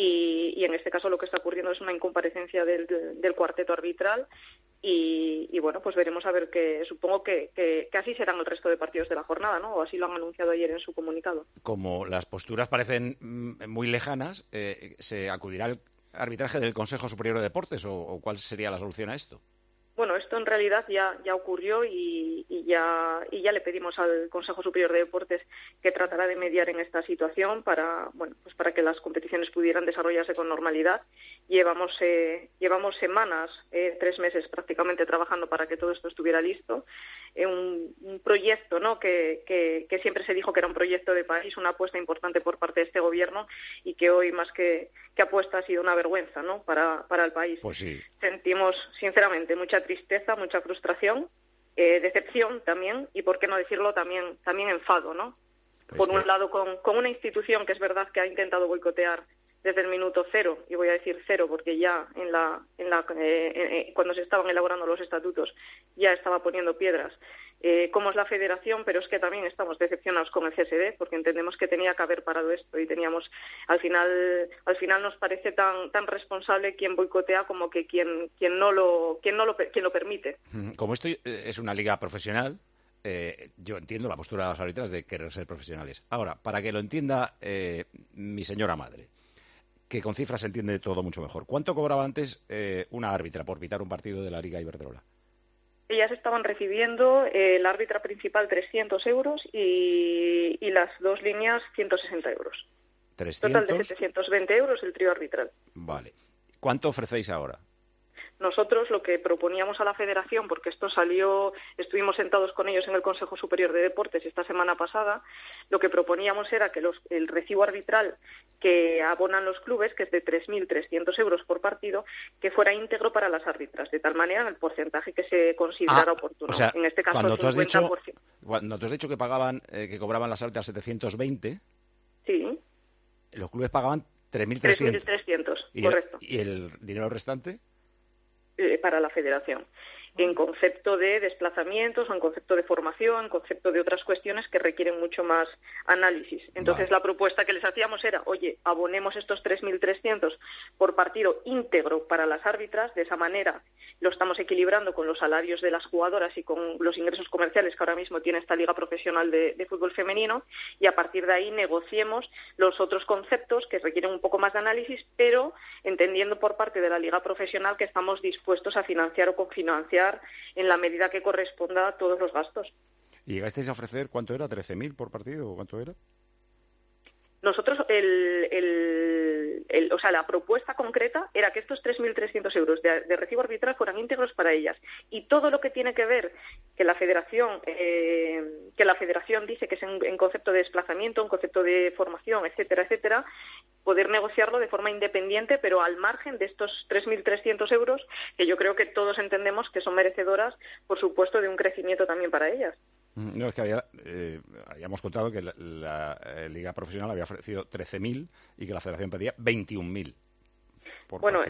S5: y en este caso lo que está ocurriendo es una incomparecencia del cuarteto arbitral y bueno, pues veremos a ver que supongo que así serán el resto de partidos de la jornada, ¿no? O así lo han anunciado ayer en su comunicado.
S2: Como las posturas parecen muy lejanas, ¿se acudirá al arbitraje del Consejo Superior de Deportes o cuál sería la solución a esto?
S5: Bueno, esto en realidad ya ocurrió y ya le pedimos al Consejo Superior de Deportes que tratará de mediar en esta situación para que las competiciones pudieran desarrollarse con normalidad. Llevamos semanas, 3 meses prácticamente trabajando para que todo esto estuviera listo. Un proyecto, ¿no? que siempre se dijo que era un proyecto de país, una apuesta importante por parte de este gobierno y que hoy más que apuesta ha sido una vergüenza, ¿no? para el país.
S2: Pues sí.
S5: Sentimos sinceramente mucha tristeza, mucha frustración, decepción también y por qué no decirlo también enfado, ¿no? Por un lado con una institución que es verdad que ha intentado boicotear desde el minuto cero, y voy a decir cero porque ya cuando se estaban elaborando los estatutos ya estaba poniendo piedras, como es la federación, pero es que también estamos decepcionados con el CSD porque entendemos que tenía que haber parado esto y teníamos, al final nos parece tan responsable quien boicotea como que quien lo permite.
S2: Como esto es una liga profesional, yo entiendo la postura de las árbitras de querer ser profesionales. Ahora, para que lo entienda mi señora madre, que con cifras se entiende todo mucho mejor. ¿Cuánto cobraba antes una árbitra por pitar un partido de la Liga Iberdrola?
S5: Ellas estaban recibiendo la árbitra principal 300 euros y las dos líneas 160 euros.
S2: 300...
S5: Total de 720 euros el trío arbitral.
S2: Vale. ¿Cuánto ofrecéis ahora?
S5: Nosotros lo que proponíamos a la Federación, porque esto salió, estuvimos sentados con ellos en el Consejo Superior de Deportes esta semana pasada, lo que proponíamos era que el recibo arbitral que abonan los clubes, que es de 3.300 euros por partido, que fuera íntegro para las árbitras, de tal manera en el porcentaje que se considerara oportuno.
S2: O sea,
S5: en este caso,
S2: cuando
S5: el
S2: 50%.
S5: Cuando
S2: tú has dicho que cobraban las árbitras 720,
S5: sí,
S2: los clubes pagaban 3.300.
S5: 3.300, correcto.
S2: ¿Y el dinero restante?
S5: Para la Federación, en concepto de desplazamientos o en concepto de formación, en concepto de otras cuestiones que requieren mucho más análisis. Entonces, La propuesta que les hacíamos era, oye, abonemos estos 3.300 por partido íntegro para las árbitras, de esa manera lo estamos equilibrando con los salarios de las jugadoras y con los ingresos comerciales que ahora mismo tiene esta liga profesional de fútbol femenino, y a partir de ahí negociemos los otros conceptos que requieren un poco más de análisis, pero entendiendo por parte de la liga profesional que estamos dispuestos a financiar o cofinanciar en la medida que corresponda a todos los gastos.
S2: ¿Y llegasteis a ofrecer cuánto era? ¿13.000 por partido o cuánto era?
S5: Nosotros, la propuesta concreta era que estos 3.300 euros de recibo arbitral fueran íntegros para ellas. Y todo lo que tiene que ver que la Federación dice que es en concepto de desplazamiento, en concepto de formación, etcétera, etcétera, poder negociarlo de forma independiente, pero al margen de estos 3.300 euros, que yo creo que todos entendemos que son merecedoras, por supuesto, de un crecimiento también para ellas.
S2: No, es que habíamos contado que la Liga Profesional había ofrecido 13.000 y que la Federación pedía 21.000.
S5: Bueno,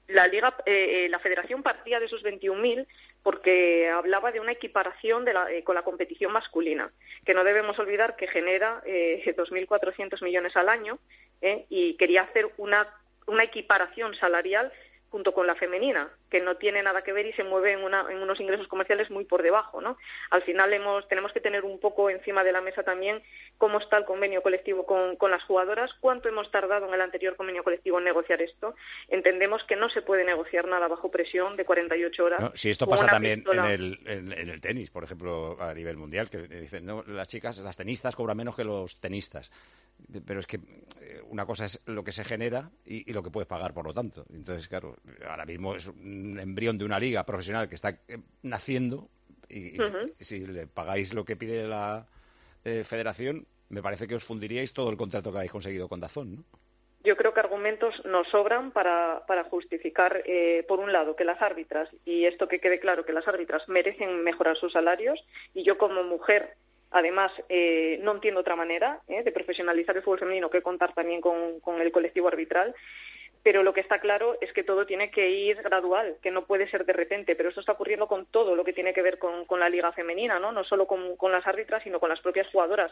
S5: la Federación partía de esos 21.000 porque hablaba de una equiparación con la competición masculina, que no debemos olvidar que genera 2.400 millones al año, y quería hacer una equiparación salarial junto con la femenina, que no tiene nada que ver y se mueve en unos ingresos comerciales muy por debajo, ¿no? Al final tenemos que tener un poco encima de la mesa también cómo está el convenio colectivo con las jugadoras, cuánto hemos tardado en el anterior convenio colectivo en negociar esto. Entendemos que no se puede negociar nada bajo presión de 48 horas.
S2: No, si esto pasa también en el tenis, por ejemplo, a nivel mundial, que dicen, no, las tenistas cobran menos que los tenistas. Pero es que una cosa es lo que se genera y lo que puedes pagar, por lo tanto. Entonces, claro, ahora mismo es un embrión de una liga profesional que está naciendo y si le pagáis lo que pide la federación, me parece que os fundiríais todo el contrato que habéis conseguido con DAZN, ¿no?
S5: Yo creo que argumentos nos sobran para justificar, por un lado, que las árbitras, y esto que quede claro, que las árbitras merecen mejorar sus salarios, y yo como mujer, además, no entiendo otra manera de profesionalizar el fútbol femenino que contar también con el colectivo arbitral. Pero lo que está claro es que todo tiene que ir gradual, que no puede ser de repente, pero esto está ocurriendo con todo lo que tiene que ver con la liga femenina, no solo con las árbitras, sino con las propias jugadoras.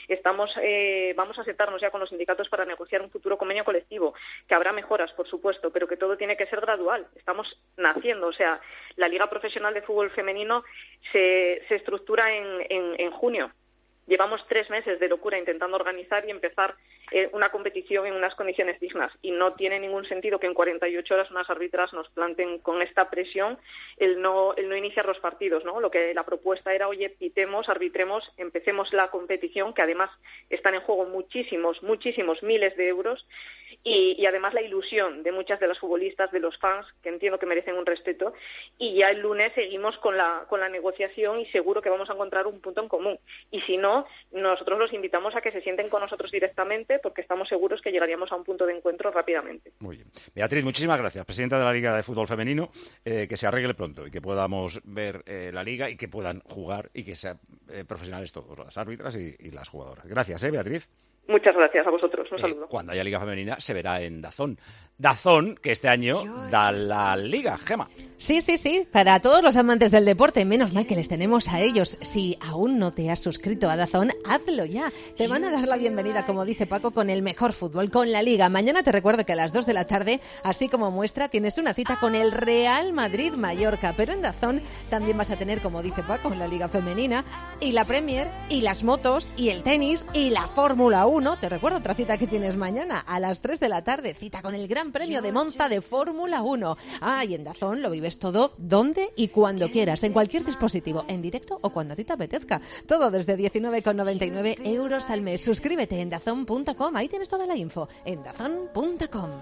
S5: Vamos a sentarnos ya con los sindicatos para negociar un futuro convenio colectivo, que habrá mejoras, por supuesto, pero que todo tiene que ser gradual. Estamos naciendo, o sea, la liga profesional de fútbol femenino se estructura en junio. Llevamos 3 meses de locura intentando organizar y empezar una competición en unas condiciones dignas, y no tiene ningún sentido que en 48 horas unas árbitras nos planten con esta presión el no iniciar los partidos, ¿no? Lo que la propuesta era, oye, pitemos, arbitremos, empecemos la competición, que además están en juego muchísimos miles de euros, y además la ilusión de muchas de las futbolistas, de los fans, que entiendo que merecen un respeto, y ya el lunes seguimos con la negociación y seguro que vamos a encontrar un punto en común. Y si no, nosotros los invitamos a que se sienten con nosotros directamente, porque estamos seguros que llegaríamos a un punto de encuentro rápidamente.
S2: Muy bien. Beatriz, muchísimas gracias, presidenta de la Liga de Fútbol Femenino, que se arregle pronto y que podamos ver la Liga y que puedan jugar y que sean profesionales todos, las árbitras y las jugadoras. Gracias, Beatriz.
S5: Muchas gracias a vosotros, un saludo.
S2: Cuando haya Liga Femenina se verá en DAZN. DAZN, que este año da la Liga, Gema.
S10: Sí, para todos los amantes del deporte, menos mal que les tenemos a ellos. Si aún no te has suscrito a DAZN, hazlo ya. Te van a dar la bienvenida, como dice Paco, con el mejor fútbol, con la Liga. Mañana te recuerdo que a las 2 de la tarde, así como muestra, tienes una cita con el Real Madrid-Mallorca. Pero en DAZN también vas a tener, como dice Paco, la Liga Femenina y la Premier y las motos y el tenis y la Fórmula 1. Te recuerdo otra cita que tienes mañana a las 3 de la tarde, cita con el Gran Premio de Monza de Fórmula 1. Y en DAZN lo vives todo donde y cuando quieras, en cualquier dispositivo, en directo o cuando a ti te apetezca. Todo desde 19,99 € al mes. Suscríbete en DAZN.com, ahí tienes toda la info, en DAZN.com.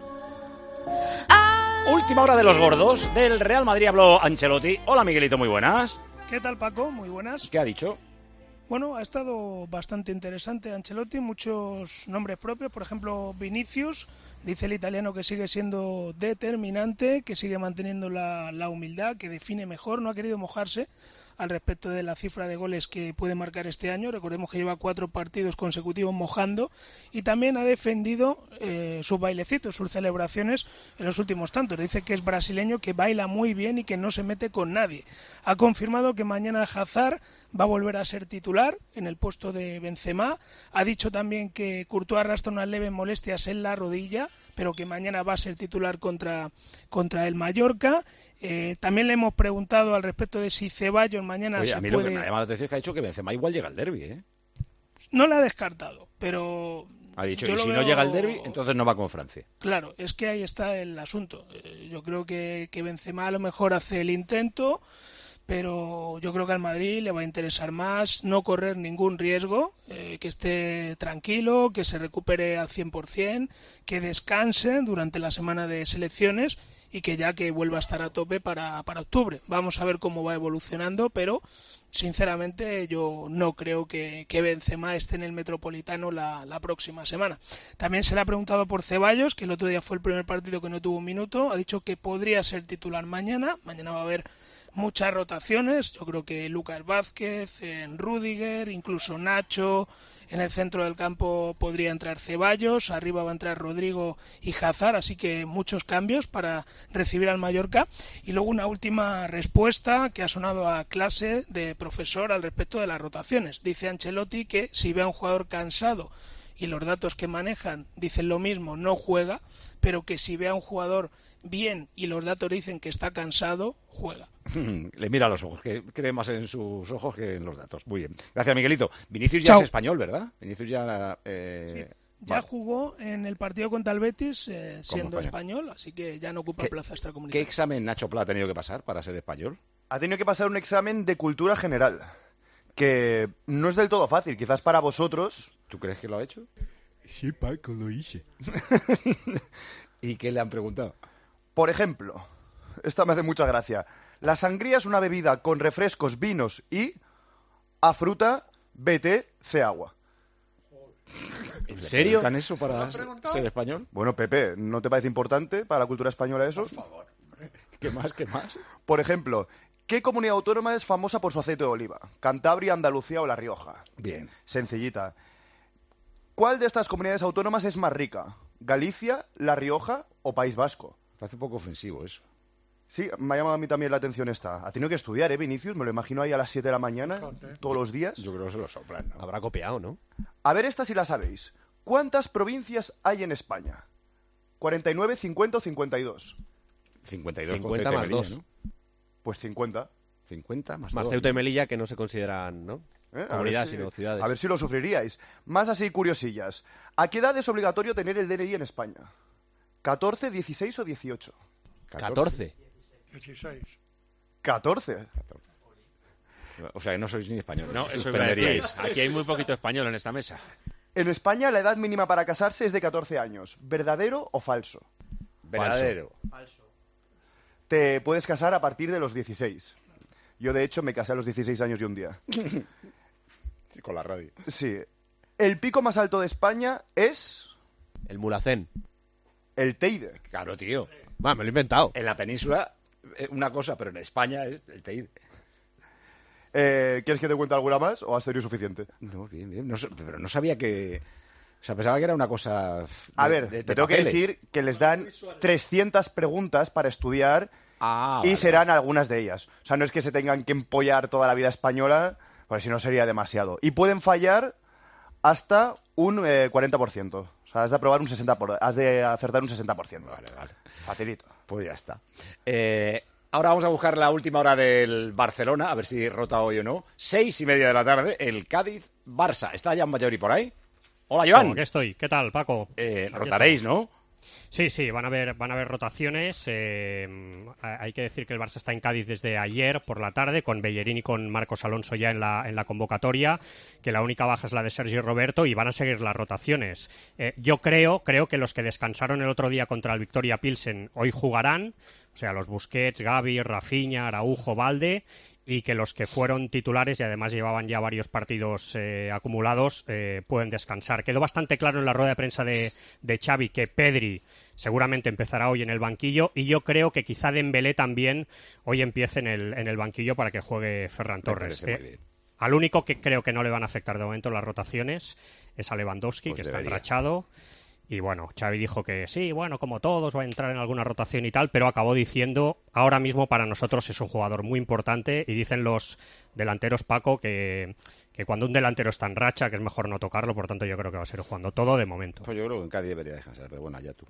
S2: Última hora de los gordos. Del Real Madrid habló Ancelotti. Hola, Miguelito, muy buenas.
S3: ¿Qué tal, Paco? Muy buenas.
S2: ¿Qué ha dicho?
S3: Bueno, ha estado bastante interesante Ancelotti, muchos nombres propios, por ejemplo Vinicius, dice el italiano que sigue siendo determinante, que sigue manteniendo la humildad, que define mejor, no ha querido mojarse al respecto de la cifra de goles que puede marcar este año. Recordemos que lleva 4 partidos consecutivos mojando, y también ha defendido sus bailecitos, sus celebraciones en los últimos tantos. Dice que es brasileño, que baila muy bien y que no se mete con nadie. Ha confirmado que mañana Hazard va a volver a ser titular en el puesto de Benzema. Ha dicho también que Courtois arrastra unas leves molestias en la rodilla, pero que mañana va a ser titular contra el Mallorca. También le hemos preguntado al respecto de si Ceballos mañana
S2: a mí lo que me llama la atención es que ha dicho que Benzema igual llega al derbi, ¿eh?
S3: No le ha descartado, pero
S2: ha dicho que si no llega al derbi, entonces no va con Francia.
S3: Claro, es que ahí está el asunto. Yo creo que Benzema a lo mejor hace el intento, pero yo creo que al Madrid le va a interesar más no correr ningún riesgo, que esté tranquilo, que se recupere al 100%, que descanse durante la semana de selecciones y que ya que vuelva a estar a tope para octubre. Vamos a ver cómo va evolucionando, pero sinceramente yo no creo que Benzema esté en el Metropolitano la próxima semana. También se le ha preguntado por Ceballos, que el otro día fue el primer partido que no tuvo un minuto. Ha dicho que podría ser titular mañana. Mañana va a haber muchas rotaciones. Yo creo que Lucas Vázquez, Rüdiger, incluso Nacho. En el centro del campo podría entrar Ceballos, arriba va a entrar Rodrigo y Hazard, así que muchos cambios para recibir al Mallorca. Y luego una última respuesta que ha sonado a clase de profesor al respecto de las rotaciones. Dice Ancelotti que si ve a un jugador cansado y los datos que manejan dicen lo mismo, no juega, pero que si ve a un jugador bien y los datos dicen que está cansado, juega.
S2: Le mira a los ojos, que cree más en sus ojos que en los datos. Muy bien. Gracias, Miguelito. Vinicius ya es español, ¿verdad? Vinicius ya...
S3: Sí. Ya jugó en el partido contra el Betis siendo español, así que ya no ocupa plaza extracomunitaria.
S2: ¿Qué examen Nacho Pla ha tenido que pasar para ser español?
S4: Ha tenido que pasar un examen de cultura general, que no es del todo fácil, quizás para vosotros.
S2: ¿Tú crees que lo ha hecho?
S7: Sí, Paco, lo hice.
S2: ¿Y qué le han preguntado?
S4: Por ejemplo, esta me hace mucha gracia. La sangría es una bebida con refrescos, vinos y a fruta, vete, ce agua.
S2: ¿En serio? ¿Están eso para ser español?
S4: Bueno, Pepe, ¿no te parece importante para la cultura española eso?
S2: Por favor. ¿Qué más? ¿Qué más?
S4: Por ejemplo, ¿qué comunidad autónoma es famosa por su aceite de oliva? ¿Cantabria, Andalucía o La Rioja?
S2: Bien.
S4: Sencillita. ¿Cuál de estas comunidades autónomas es más rica? ¿Galicia, La Rioja o País Vasco?
S2: Parece un poco ofensivo eso.
S4: Sí, me ha llamado a mí también la atención esta. Ha tenido que estudiar, Vinicius? Me lo imagino ahí a las 7 de la mañana, todos los días.
S2: Yo creo que se lo soplan, ¿no?
S7: Habrá copiado, ¿no?
S4: A ver esta si la sabéis. ¿Cuántas provincias hay en España? ¿49, 50 o 52?
S2: 52
S7: 50 más 2.
S4: ¿no? Pues 50.
S2: 50 más 2.
S7: Más Ceuta y Melilla, que no se consideran, ¿no? Comunidades, sino ciudades.
S4: A ver si lo sufriríais. Más así curiosillas. ¿A qué edad es obligatorio tener el DNI en España? ¿14, 16 o 18?
S7: 14.
S1: 16.
S4: 14.
S2: O sea, que no sois ni español.
S7: No, eso iba a decir. Aquí hay muy poquito español en esta mesa.
S4: En España la edad mínima para casarse es de 14 años. ¿Verdadero o falso?
S2: Verdadero.
S4: Falso. Te puedes casar a partir de los 16. Yo, de hecho, me casé a los 16 años y un día.
S2: Con la radio.
S4: Sí. El pico más alto de España es...
S7: El Mulhacén.
S4: El Teide.
S2: Claro, tío.
S7: Me lo he inventado.
S2: En la península, una cosa, pero en España es el Teide.
S4: ¿Quieres que te cuente alguna más o has tenido suficiente?
S2: No, bien, bien. No, pero no sabía que... O sea, pensaba que era una cosa...
S4: A ver, te tengo que decir que les dan 300 preguntas para estudiar y serán algunas de ellas. O sea, no es que se tengan que empollar toda la vida española, porque si no sería demasiado. Y pueden fallar hasta un 40%. O sea, has de aprobar un 60%, has de acertar un 60%.
S2: Vale.
S4: Facilito.
S2: Pues ya está. Ahora vamos a buscar la última hora del Barcelona, a ver si rota hoy o no. 6:30 de la tarde, el Cádiz-Barça. ¿Está Jan Majori por ahí? Hola, Joan.
S8: Aquí estoy. ¿Qué tal, Paco?
S2: Rotaréis, ¿no?
S8: Sí, van a haber rotaciones. Hay que decir que el Barça está en Cádiz desde ayer por la tarde, con Bellerín y con Marcos Alonso ya en la convocatoria, que la única baja es la de Sergio Roberto, y van a seguir las rotaciones. Yo creo que los que descansaron el otro día contra el Victoria Pilsen hoy jugarán, o sea, los Busquets, Gavi, Rafinha, Araujo, Valde, y que los que fueron titulares y además llevaban ya varios partidos acumulados pueden descansar. Quedó bastante claro en la rueda de prensa de Xavi que Pedri seguramente empezará hoy en el banquillo, y yo creo que quizá Dembélé también hoy empiece en el banquillo para que juegue Ferran Torres. Al único que creo que no le van a afectar de momento las rotaciones es a Lewandowski, pues que está enrachado. Y bueno, Xavi dijo que sí, bueno, como todos, va a entrar en alguna rotación y tal, pero acabó diciendo, ahora mismo para nosotros es un jugador muy importante, y dicen los delanteros, Paco, que cuando un delantero está en racha, que es mejor no tocarlo, por tanto yo creo que va a ser jugando todo de momento.
S2: Pues yo creo que en Cádiz debería descansar, pero bueno, ya tú.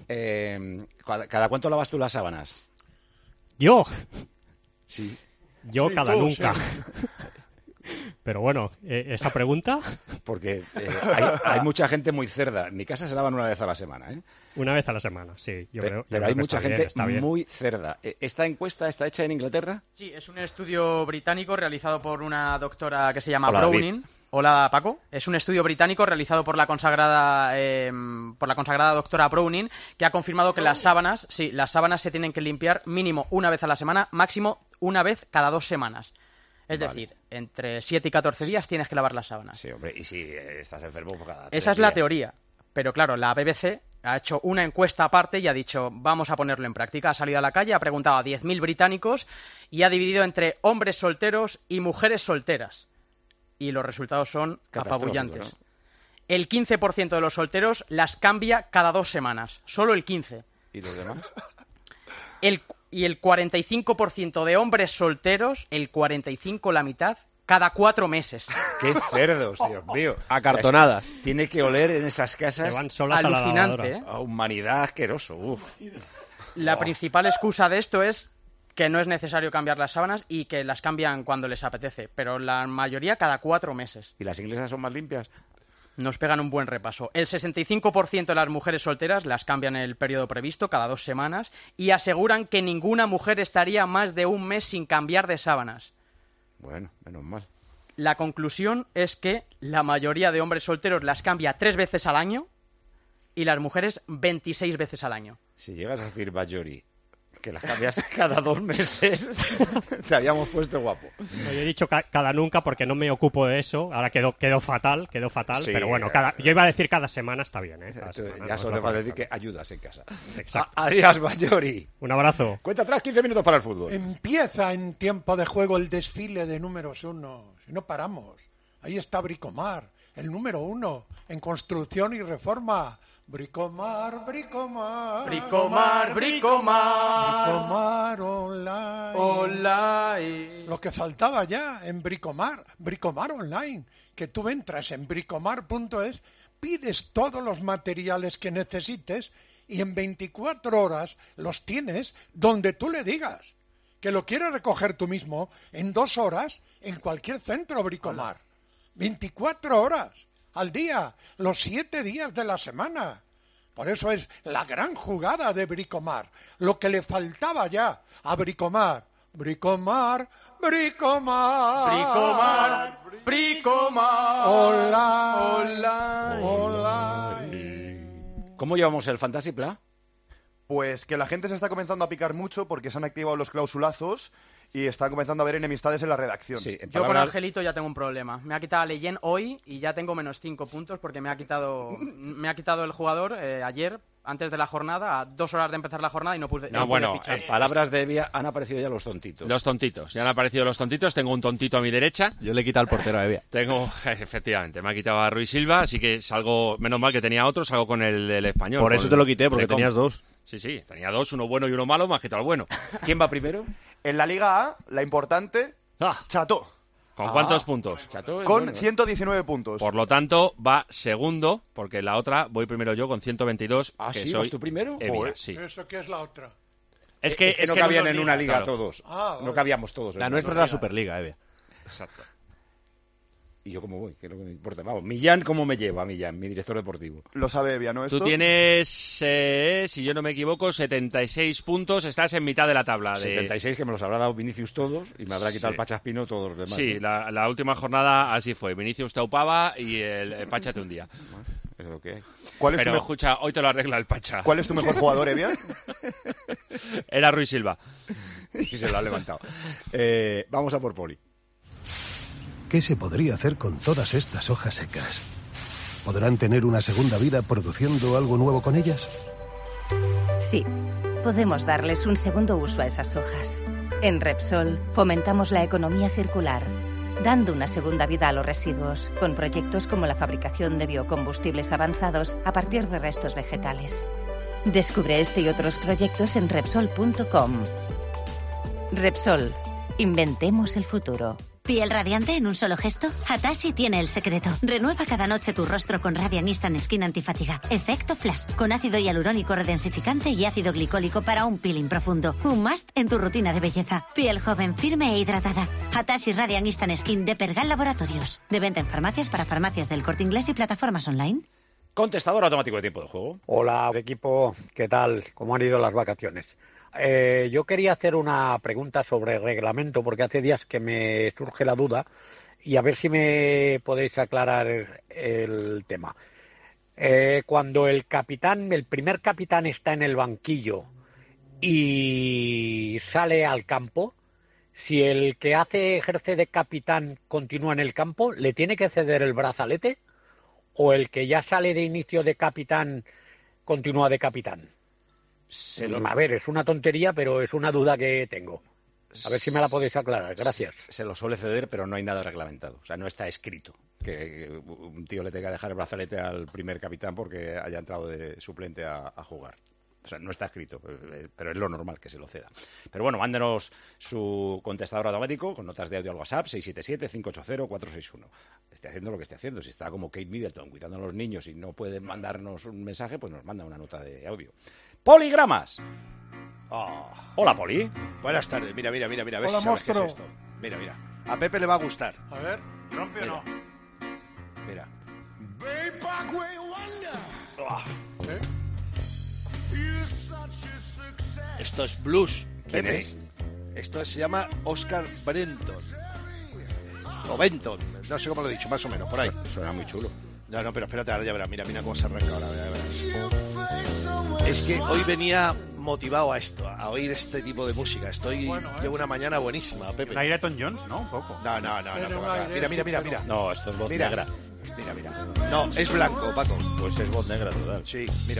S2: ¿Cada cuánto lavas tú las sábanas?
S8: ¿Yo?
S2: Sí.
S8: Yo cada nunca. Pero bueno, ¿esa pregunta?
S2: Porque hay mucha gente muy cerda. En mi casa se lavan una vez a la semana, ¿eh?
S8: Una vez a la semana, sí.
S2: Pero hay mucha gente muy cerda. ¿Esta encuesta está hecha en Inglaterra?
S9: Sí, es un estudio británico realizado por una doctora que se llama Browning. Hola, Paco. Es un estudio británico realizado por la consagrada doctora Browning, que ha confirmado que las sábanas se tienen que limpiar mínimo una vez a la semana, máximo una vez cada 2 semanas. Es decir, entre 7 y 14 días tienes que lavar las sábanas.
S2: Sí, hombre, y si estás enfermo, pues cada 3
S9: Esa es la teoría. Pero claro, la BBC ha hecho una encuesta aparte y ha dicho, vamos a ponerlo en práctica. Ha salido a la calle, ha preguntado a 10.000 británicos y ha dividido entre hombres solteros y mujeres solteras. Y los resultados son apabullantes. ¿No? El 15% de los solteros las cambia cada 2 semanas. Solo el 15%.
S2: ¿Y los demás?
S9: Y el 45% de hombres solteros, el 45%, la mitad, cada 4 meses.
S2: ¡Qué cerdos, Dios mío!
S7: Acartonadas.
S2: Tiene que oler en esas casas.
S8: Se van solas
S9: alucinante,
S2: a humanidad asqueroso. Uf.
S9: La principal excusa de esto es que no es necesario cambiar las sábanas y que las cambian cuando les apetece, pero la mayoría cada 4 meses.
S2: ¿Y las inglesas son más limpias?
S9: Nos pegan un buen repaso. El 65% de las mujeres solteras las cambian en el periodo previsto, cada 2 semanas, y aseguran que ninguna mujer estaría más de 1 mes sin cambiar de sábanas.
S2: Bueno, menos mal.
S9: La conclusión es que la mayoría de hombres solteros las cambia 3 veces al año y las mujeres 26 veces al año.
S2: Si llegas a decir Bajori, que las cambias cada 2 meses, te habíamos puesto guapo.
S8: No, yo he dicho cada nunca porque no me ocupo de eso. Ahora quedó fatal, sí, pero bueno, yo iba a decir cada semana está bien, ¿eh?
S2: Ya solo te va a decir que ayudas en casa.
S8: Exacto.
S2: Adiós, Bajori.
S8: Un abrazo.
S2: Cuenta atrás, 15 minutos para el fútbol.
S1: Empieza en tiempo de juego el desfile de números 1. Y no paramos. Ahí está Bricomar, el número 1 en construcción y reforma. Bricomar, Bricomar.
S9: Bricomar, Bricomar.
S1: Bricomar online.
S9: Online.
S1: Lo que faltaba ya en Bricomar online. Que tú entras en bricomar.es, pides todos los materiales que necesites y en 24 horas los tienes donde tú le digas. Que lo quieres recoger tú mismo en 2 horas en cualquier centro Bricomar. 24 horas al día, los 7 días de la semana. Por eso es la gran jugada de Bricomar, lo que le faltaba ya a Bricomar. Bricomar, Bricomar.
S9: Bricomar, Bricomar.
S1: Hola, hola.
S2: ¿Cómo llevamos el Fantasy Pla?
S4: Pues que la gente se está comenzando a picar mucho porque se han activado los clausulazos y están comenzando a haber enemistades en la redacción.
S2: Sí,
S9: Yo con Angelito ya tengo un problema. Me ha quitado a Leyen hoy y ya tengo menos 5 puntos porque me ha quitado el jugador ayer, antes de la jornada, a 2 horas de empezar la jornada y no pude fichar.
S2: En palabras de Evia, han aparecido ya los tontitos.
S11: Los tontitos, ya han aparecido los tontitos. Tengo un tontito a mi derecha.
S7: Yo le he quitado al portero a Evia.
S11: Efectivamente, me ha quitado a Ruiz Silva, así que salgo, menos mal que tenía otro, salgo con el español.
S7: Por eso te lo quité, porque tenías 2.
S11: Sí, tenía 2, uno bueno y uno malo, me ha quitado el bueno.
S2: ¿Quién va primero?
S4: En la Liga A, la importante, Chateau.
S11: ¿Con cuántos puntos?
S4: Con 119 puntos.
S11: Por lo tanto, va segundo, porque la otra voy primero yo con 122.
S2: ¿Sí? ¿Vas tú primero?
S11: Sí.
S1: ¿Eso qué es la otra?
S11: Es que
S2: no cabían en una liga todos.
S1: Vale.
S2: No cabíamos todos.
S7: La nuestra es la Superliga, Evia.
S11: Exacto.
S2: ¿Y yo cómo voy? ¿Qué es lo que me importa? Vamos, Millán, ¿cómo me lleva Millán, mi director deportivo?
S4: Lo sabe Evia, ¿no?
S11: Tú tienes, si yo no me equivoco, 76 puntos. Estás en mitad de la tabla.
S2: 76 que me los habrá dado Vinicius todos y me habrá quitado el Pachaspino todos los demás.
S11: Sí, ¿no? la última jornada así fue. Vinicius te upaba y el Pacha te hundía.
S2: Es lo que hay.
S11: Pero escucha, hoy te lo arregla el Pacha.
S4: ¿Cuál es tu mejor jugador, Evia?
S11: Era Ruiz Silva.
S2: Y se lo ha levantado. Vamos a por Poli.
S12: ¿Qué se podría hacer con todas estas hojas secas? ¿Podrán tener una segunda vida produciendo algo nuevo con ellas?
S24: Sí, podemos darles un segundo uso a esas hojas. En Repsol fomentamos la economía circular, dando una segunda vida a los residuos, con proyectos como la fabricación de biocombustibles avanzados a partir de restos vegetales. Descubre este y otros proyectos en Repsol.com. Repsol, inventemos el futuro.
S14: ¿Piel radiante en un solo gesto? Hatashi tiene el secreto. Renueva cada noche tu rostro con Radiant Instant Skin Antifatiga. Efecto Flash, con ácido hialurónico redensificante y ácido glicólico para un peeling profundo. Un must en tu rutina de belleza. Piel joven, firme e hidratada. Hatashi Radiant Instant Skin de Pergal Laboratorios. De venta en farmacias para farmacias del Corte Inglés y plataformas online.
S2: Contestador automático de tiempo de juego.
S15: Hola, equipo. ¿Qué tal? ¿Cómo han ido las vacaciones? Yo quería hacer una pregunta sobre el reglamento, porque hace días que me surge la duda, y a ver si me podéis aclarar el tema. Cuando el primer capitán está en el banquillo y sale al campo, si el que ejerce de capitán continúa en el campo, ¿le tiene que ceder el brazalete? ¿O el que ya sale de inicio de capitán continúa de capitán? A ver, es una tontería, pero es una duda que tengo. A ver si me la podéis aclarar. Gracias.
S2: Se lo suele ceder, pero no hay nada reglamentado. O sea, no está escrito que un tío le tenga que dejar el brazalete al primer capitán porque haya entrado de suplente a jugar. O sea, no está escrito, pero es lo normal que se lo ceda. Pero bueno, mándenos su contestador automático con notas de audio al WhatsApp 677-580-461. Esté haciendo lo que esté haciendo. Si está como Kate Middleton cuidando a los niños y no puede mandarnos un mensaje, pues nos manda una nota de audio. Poligramas.
S16: Oh.
S2: Hola, Poli.
S16: Buenas tardes. Mira.
S1: Hola,
S16: ¿Sabes qué es esto? Mira. A Pepe le va a gustar.
S1: A ver, ¿rompe o no?
S16: Mira.
S1: ¿Eh?
S16: Esto es blues.
S2: ¿Quién
S16: Pepe.
S2: es?
S16: Esto se llama Oscar Brenton. O Benton. No sé cómo lo he dicho, más o menos, por ahí.
S2: Suena muy chulo.
S16: No, pero espérate, ahora ya verás. Mira cómo se arranca ahora. Ya verás. Es que hoy venía motivado a esto, a oír este tipo de música. Llevo una mañana buenísima, Pepe.
S8: La Ireton Jones, ¿no? Un poco.
S16: No. Mira.
S2: No, esto es voz negra.
S16: Mira. No, es blanco, Paco.
S2: Pues es voz negra total.
S16: Sí, mira.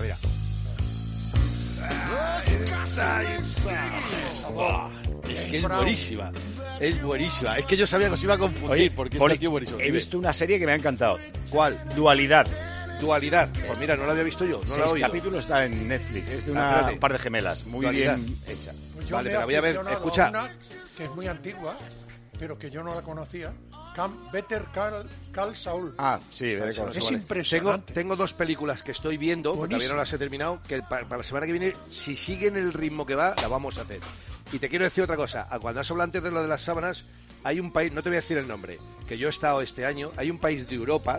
S16: Es que es buenísima. Es buenísima. Es que yo sabía que os iba a confundir.
S2: Oye,
S16: porque
S2: Poli,
S16: es tío buenísimo.
S2: he visto una serie que me ha encantado.
S16: ¿Cuál?
S2: Dualidad.
S16: Pues mira, no la había visto yo. No la he
S2: 6
S16: oído.
S2: capítulos, está en Netflix. Es de un par de gemelas. Muy
S16: Dualidad.
S2: bien hecha.
S1: Pues yo
S16: Vale,
S1: me he
S16: pero voy a ver.
S1: aficionado
S16: Escucha.
S1: a una que es muy antigua, pero que yo no la conocía. Better Call Saul.
S2: Ah, sí,
S1: es impresionante.
S16: Tengo 2 películas que estoy viendo, porque todavía no las he terminado, que para la semana que viene, si siguen el ritmo que va, la vamos a hacer. Y te quiero decir otra cosa. Cuando has hablado antes de lo de las sábanas, hay un país, no te voy a decir el nombre, que yo he estado este año, hay un país de Europa,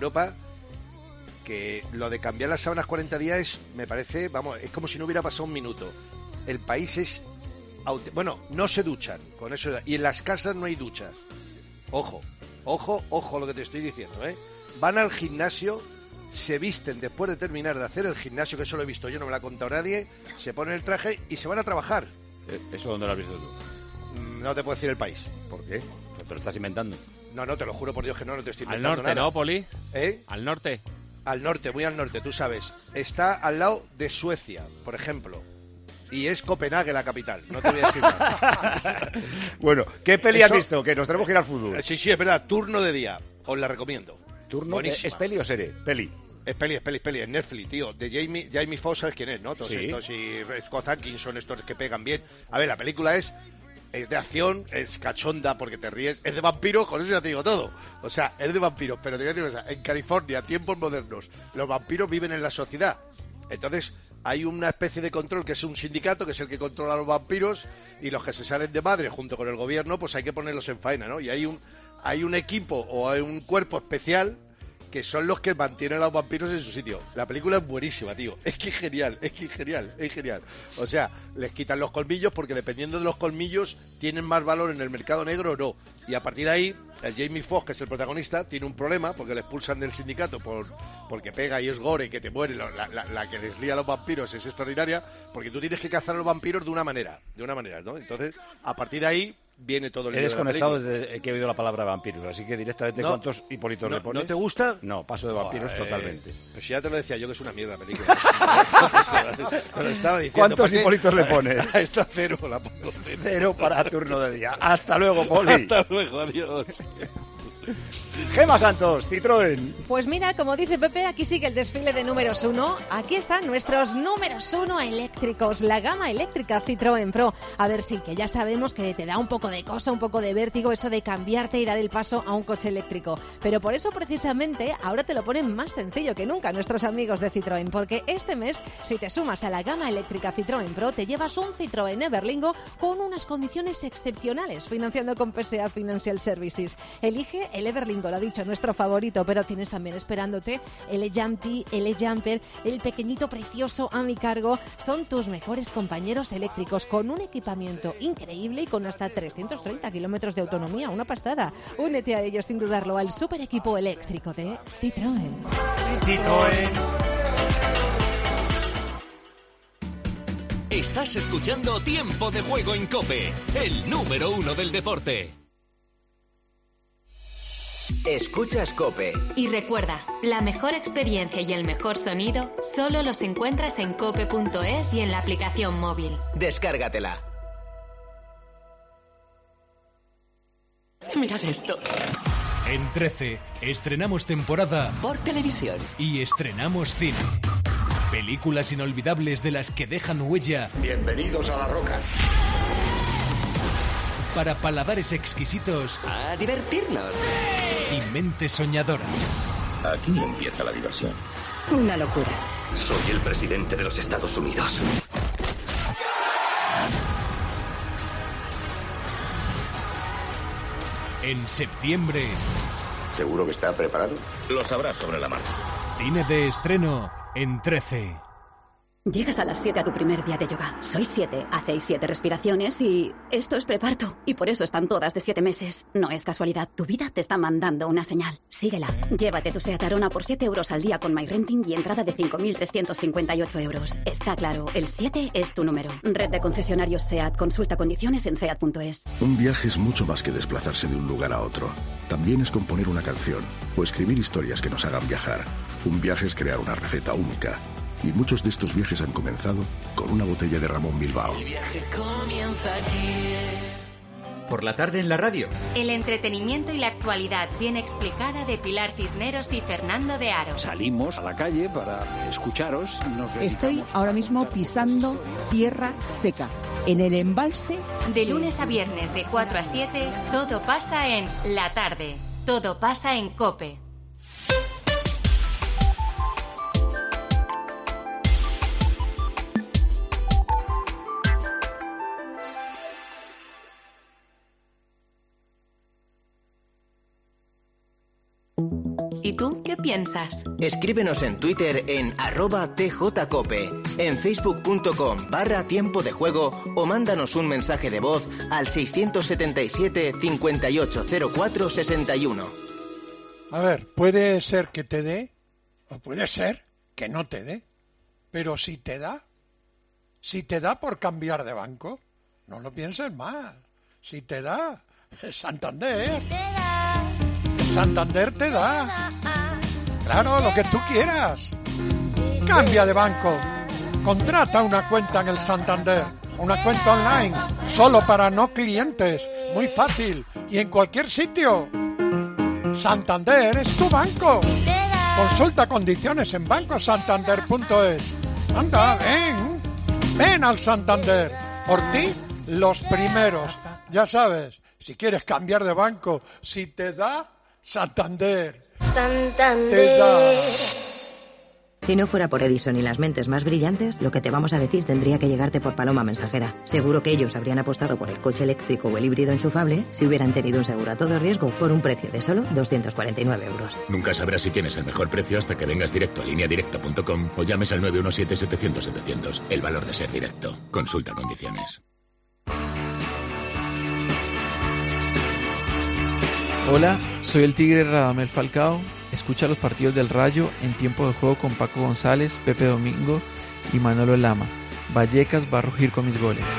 S16: que lo de cambiar las sábanas 40 días me parece, es como si no hubiera pasado un minuto. El país es... Bueno, no se duchan, con eso, y en las casas no hay duchas. Ojo lo que te estoy diciendo, ¿eh? Van al gimnasio, se visten después de terminar de hacer el gimnasio, que eso lo he visto yo, no me lo ha contado nadie, se ponen el traje y se van a trabajar.
S2: ¿Eso dónde lo has visto tú?
S16: No te puedo decir el país.
S2: ¿Por qué? ¿Te lo estás inventando?
S16: No, te lo juro por Dios que no te estoy
S11: Al
S16: inventando
S11: norte,
S16: nada.
S11: ¿no, Poli?
S16: ¿Eh?
S11: Al norte.
S16: Al norte, muy al norte, tú sabes. Está al lado de Suecia, por ejemplo. Y es Copenhague la capital, no te voy a decir nada.
S2: Bueno, ¿qué peli has visto? Que nos tenemos que ir al fútbol.
S16: Sí, es verdad, Turno de día, os la recomiendo.
S2: ¿Es peli o serie? Peli.
S16: Es peli, es Netflix, tío. De Jamie Foxx, ¿sabes quién es, no? Todos
S2: Sí.
S16: estos, y Scott Atkinson, estos que pegan bien. A ver, la película es de acción, es cachonda porque te ríes, es de vampiros, con eso ya te digo todo. O sea, es de vampiros, pero te voy a decir una cosa, en California, tiempos modernos, los vampiros viven en la sociedad. Entonces, hay una especie de control que es un sindicato, que es el que controla a los vampiros, y los que se salen de madre junto con el gobierno, pues hay que ponerlos en faena, ¿no? Y hay un equipo o hay un cuerpo especial que son los que mantienen a los vampiros en su sitio. La película es buenísima, tío. Es genial. O sea, les quitan los colmillos porque dependiendo de los colmillos tienen más valor en el mercado negro o no. Y a partir de ahí, el Jamie Foxx, que es el protagonista, tiene un problema porque le expulsan del sindicato porque pega y es gore y que te muere. La que deslía a los vampiros es extraordinaria porque tú tienes que cazar a los vampiros de una manera, ¿no? Entonces, a partir de ahí viene todo el
S2: He
S16: lío de la
S2: desconectado
S16: película.
S2: desde que he oído la palabra vampiros, así que directamente,
S16: No.
S2: ¿cuántos hipolitos le pones?
S16: ¿No te gusta?
S2: No, paso de vampiros totalmente.
S16: Pues ya te lo decía yo que es una mierda la película. Te lo estaba diciendo.
S2: ¿Cuántos
S16: ¿Para qué?
S2: hipolitos le pones?
S16: A esta 0 la pongo.
S2: 0 para Turno de día. Hasta luego, Poli.
S16: Hasta luego, adiós.
S2: Gema Santos, Citroën.
S10: Pues mira, como dice Pepe, aquí sigue el desfile de números 1. Aquí están nuestros números 1 eléctricos, la gama eléctrica Citroën Pro. A ver, sí, que ya sabemos que te da un poco de cosa, un poco de vértigo eso de cambiarte y dar el paso a un coche eléctrico. Pero por eso precisamente ahora te lo ponen más sencillo que nunca nuestros amigos de Citroën, porque este mes, si te sumas a la gama eléctrica Citroën Pro, te llevas un Citroën Everlingo con unas condiciones excepcionales, financiando con PSA Financial Services. Elige el Everlingo, lo ha dicho, nuestro favorito, pero tienes también esperándote el Jumpy, el Jumper, el pequeñito precioso a mi cargo. Son tus mejores compañeros eléctricos con un equipamiento increíble y con hasta 330 kilómetros de autonomía, una pasada. Únete a ellos sin dudarlo al super equipo eléctrico de Citroën.
S2: Citroën.
S17: Estás escuchando Tiempo de Juego en COPE, el número 1 del deporte.
S19: Escuchas COPE.
S13: Y recuerda, la mejor experiencia y el mejor sonido solo los encuentras en cope.es y en la aplicación móvil.
S19: Descárgatela.
S17: Mirad esto.
S20: En 13 estrenamos temporada
S17: por televisión
S20: y estrenamos cine. Películas inolvidables de las que dejan huella.
S21: Bienvenidos a La Roca.
S20: Para paladares exquisitos.
S17: A divertirnos.
S20: Y mentes soñadoras.
S21: Aquí empieza la diversión.
S17: Una locura.
S21: Soy el presidente de los Estados Unidos.
S20: En septiembre.
S21: ¿Seguro que está preparado? Lo sabrás sobre la marcha.
S20: Cine de estreno en 13.
S25: Llegas a las 7 a tu primer día de yoga. Sois 7, hacéis 7 respiraciones y esto es preparto. Y por eso están todas de 7 meses. No es casualidad, tu vida te está mandando una señal. Síguela. Llévate tu SEAT Arona por 7 euros al día con MyRenting y entrada de 5.358 euros. Está claro, el 7 es tu número. Red de concesionarios SEAT. Consulta condiciones en SEAT.es.
S26: Un viaje es mucho más que desplazarse de un lugar a otro. También es componer una canción o escribir historias que nos hagan viajar. Un viaje es crear una receta única. Y muchos de estos viajes han comenzado con una botella de Ramón Bilbao.
S17: El viaje comienza aquí.
S18: Por la tarde en la radio.
S13: El entretenimiento y la actualidad bien explicada de Pilar Cisneros y Fernando de Aro.
S27: Salimos a la calle para escucharos.
S28: Estoy ahora mismo pisando tierra seca, en el embalse.
S13: De lunes a viernes de 4 a 7, todo pasa en La Tarde. Todo pasa en COPE. ¿Y tú qué piensas?
S19: Escríbenos en Twitter en @tjcope, en facebook.com/tiempo de juego o mándanos un mensaje de voz al 677 5804 61.
S1: A ver, puede ser que te dé o puede ser que no te dé, pero si te da por cambiar de banco, no lo pienses más. Si te da, Santander. Santander te da. Claro, lo que tú quieras. Cambia de banco. Contrata una cuenta en el Santander. Una cuenta online. Solo para no clientes. Muy fácil. Y en cualquier sitio. Santander es tu banco. Consulta condiciones en bancosantander.es. Anda, ven. Ven al Santander. Por ti, los primeros. Ya sabes, si quieres cambiar de banco, si te da... Santander.
S29: Santander. Si no fuera por Edison y las mentes más brillantes, lo que te vamos a decir tendría que llegarte por paloma mensajera. Seguro que ellos habrían apostado por el coche eléctrico o el híbrido enchufable si hubieran tenido un seguro a todo riesgo por un precio de solo 249 euros.
S22: Nunca sabrás si tienes el mejor precio hasta que vengas directo a lineadirecta.com o llames al 917-700-700. El valor de ser directo. Consulta condiciones.
S30: Hola, soy el Tigre Radamel Falcao. Escucha los partidos del Rayo en tiempo de juego con Paco González, Pepe Domingo y Manolo Lama. Vallecas va a rugir con mis goles.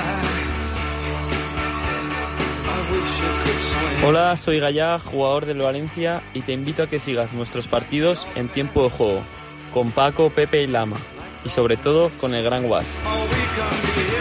S31: Hola, soy Gallá, jugador del Valencia, y te invito a que sigas nuestros partidos en tiempo de juego con Paco, Pepe y Lama, y sobre todo con el gran Guas.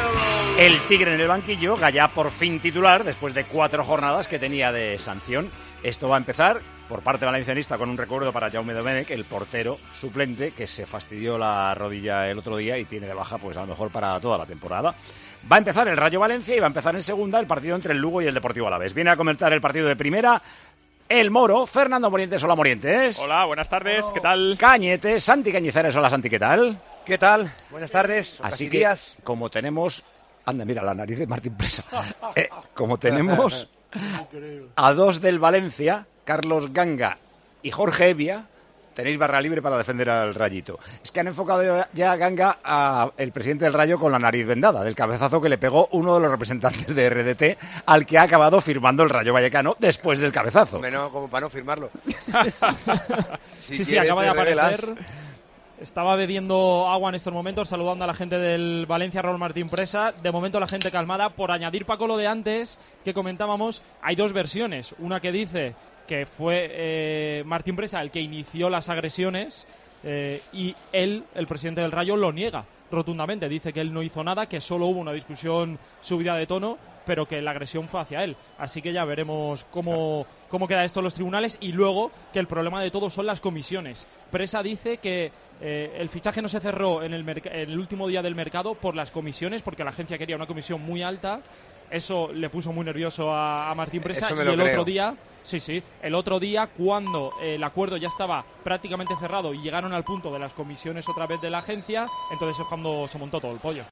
S2: El Tigre en el banquillo, Gallá por fin titular después de 4 jornadas que tenía de sanción. Esto va a empezar por parte valencianista con un recuerdo para Jaume Domènech, el portero suplente que se fastidió la rodilla el otro día y tiene de baja pues a lo mejor para toda la temporada. Va a empezar el Rayo Valencia y va a empezar en segunda el partido entre el Lugo y el Deportivo Alavés. Viene a comentar el partido de primera el Moro, Fernando Morientes. Hola, Morientes.
S3: Hola, buenas tardes, ¿qué tal?
S2: Cañete, Santi Cañizares. Hola, Santi, ¿qué tal?
S4: ¿Qué tal? Buenas tardes.
S2: Así que, como tenemos... Anda, mira, la nariz de Martín Presa. Como tenemos a dos del Valencia, Carlos Ganga y Jorge Evia, tenéis barra libre para defender al Rayito. Es que han enfocado ya a Ganga, el presidente del Rayo, con la nariz vendada, del cabezazo que le pegó uno de los representantes de RDT, al que ha acabado firmando el Rayo Vallecano después del cabezazo.
S4: Bueno, como para no firmarlo.
S5: Sí, acaba de aparecer. Estaba bebiendo agua en estos momentos, saludando a la gente del Valencia, Raúl Martín Presa. De momento la gente calmada. Por añadir, Paco, lo de antes que comentábamos, hay dos versiones. Una que dice que fue Martín Presa el que inició las agresiones y él, el presidente del Rayo, lo niega rotundamente. Dice que él no hizo nada, que solo hubo una discusión subida de tono, pero que la agresión fue hacia él. Así que ya veremos cómo queda esto en los tribunales. Y luego que el problema de todo son las comisiones. Presa dice que el fichaje no se cerró en el último día del mercado por las comisiones, porque la agencia quería una comisión muy alta. Eso le puso muy nervioso a Martín Presa. Y el otro día, cuando el acuerdo ya estaba prácticamente cerrado y llegaron al punto de las comisiones otra vez de la agencia, entonces es cuando se montó todo el pollo.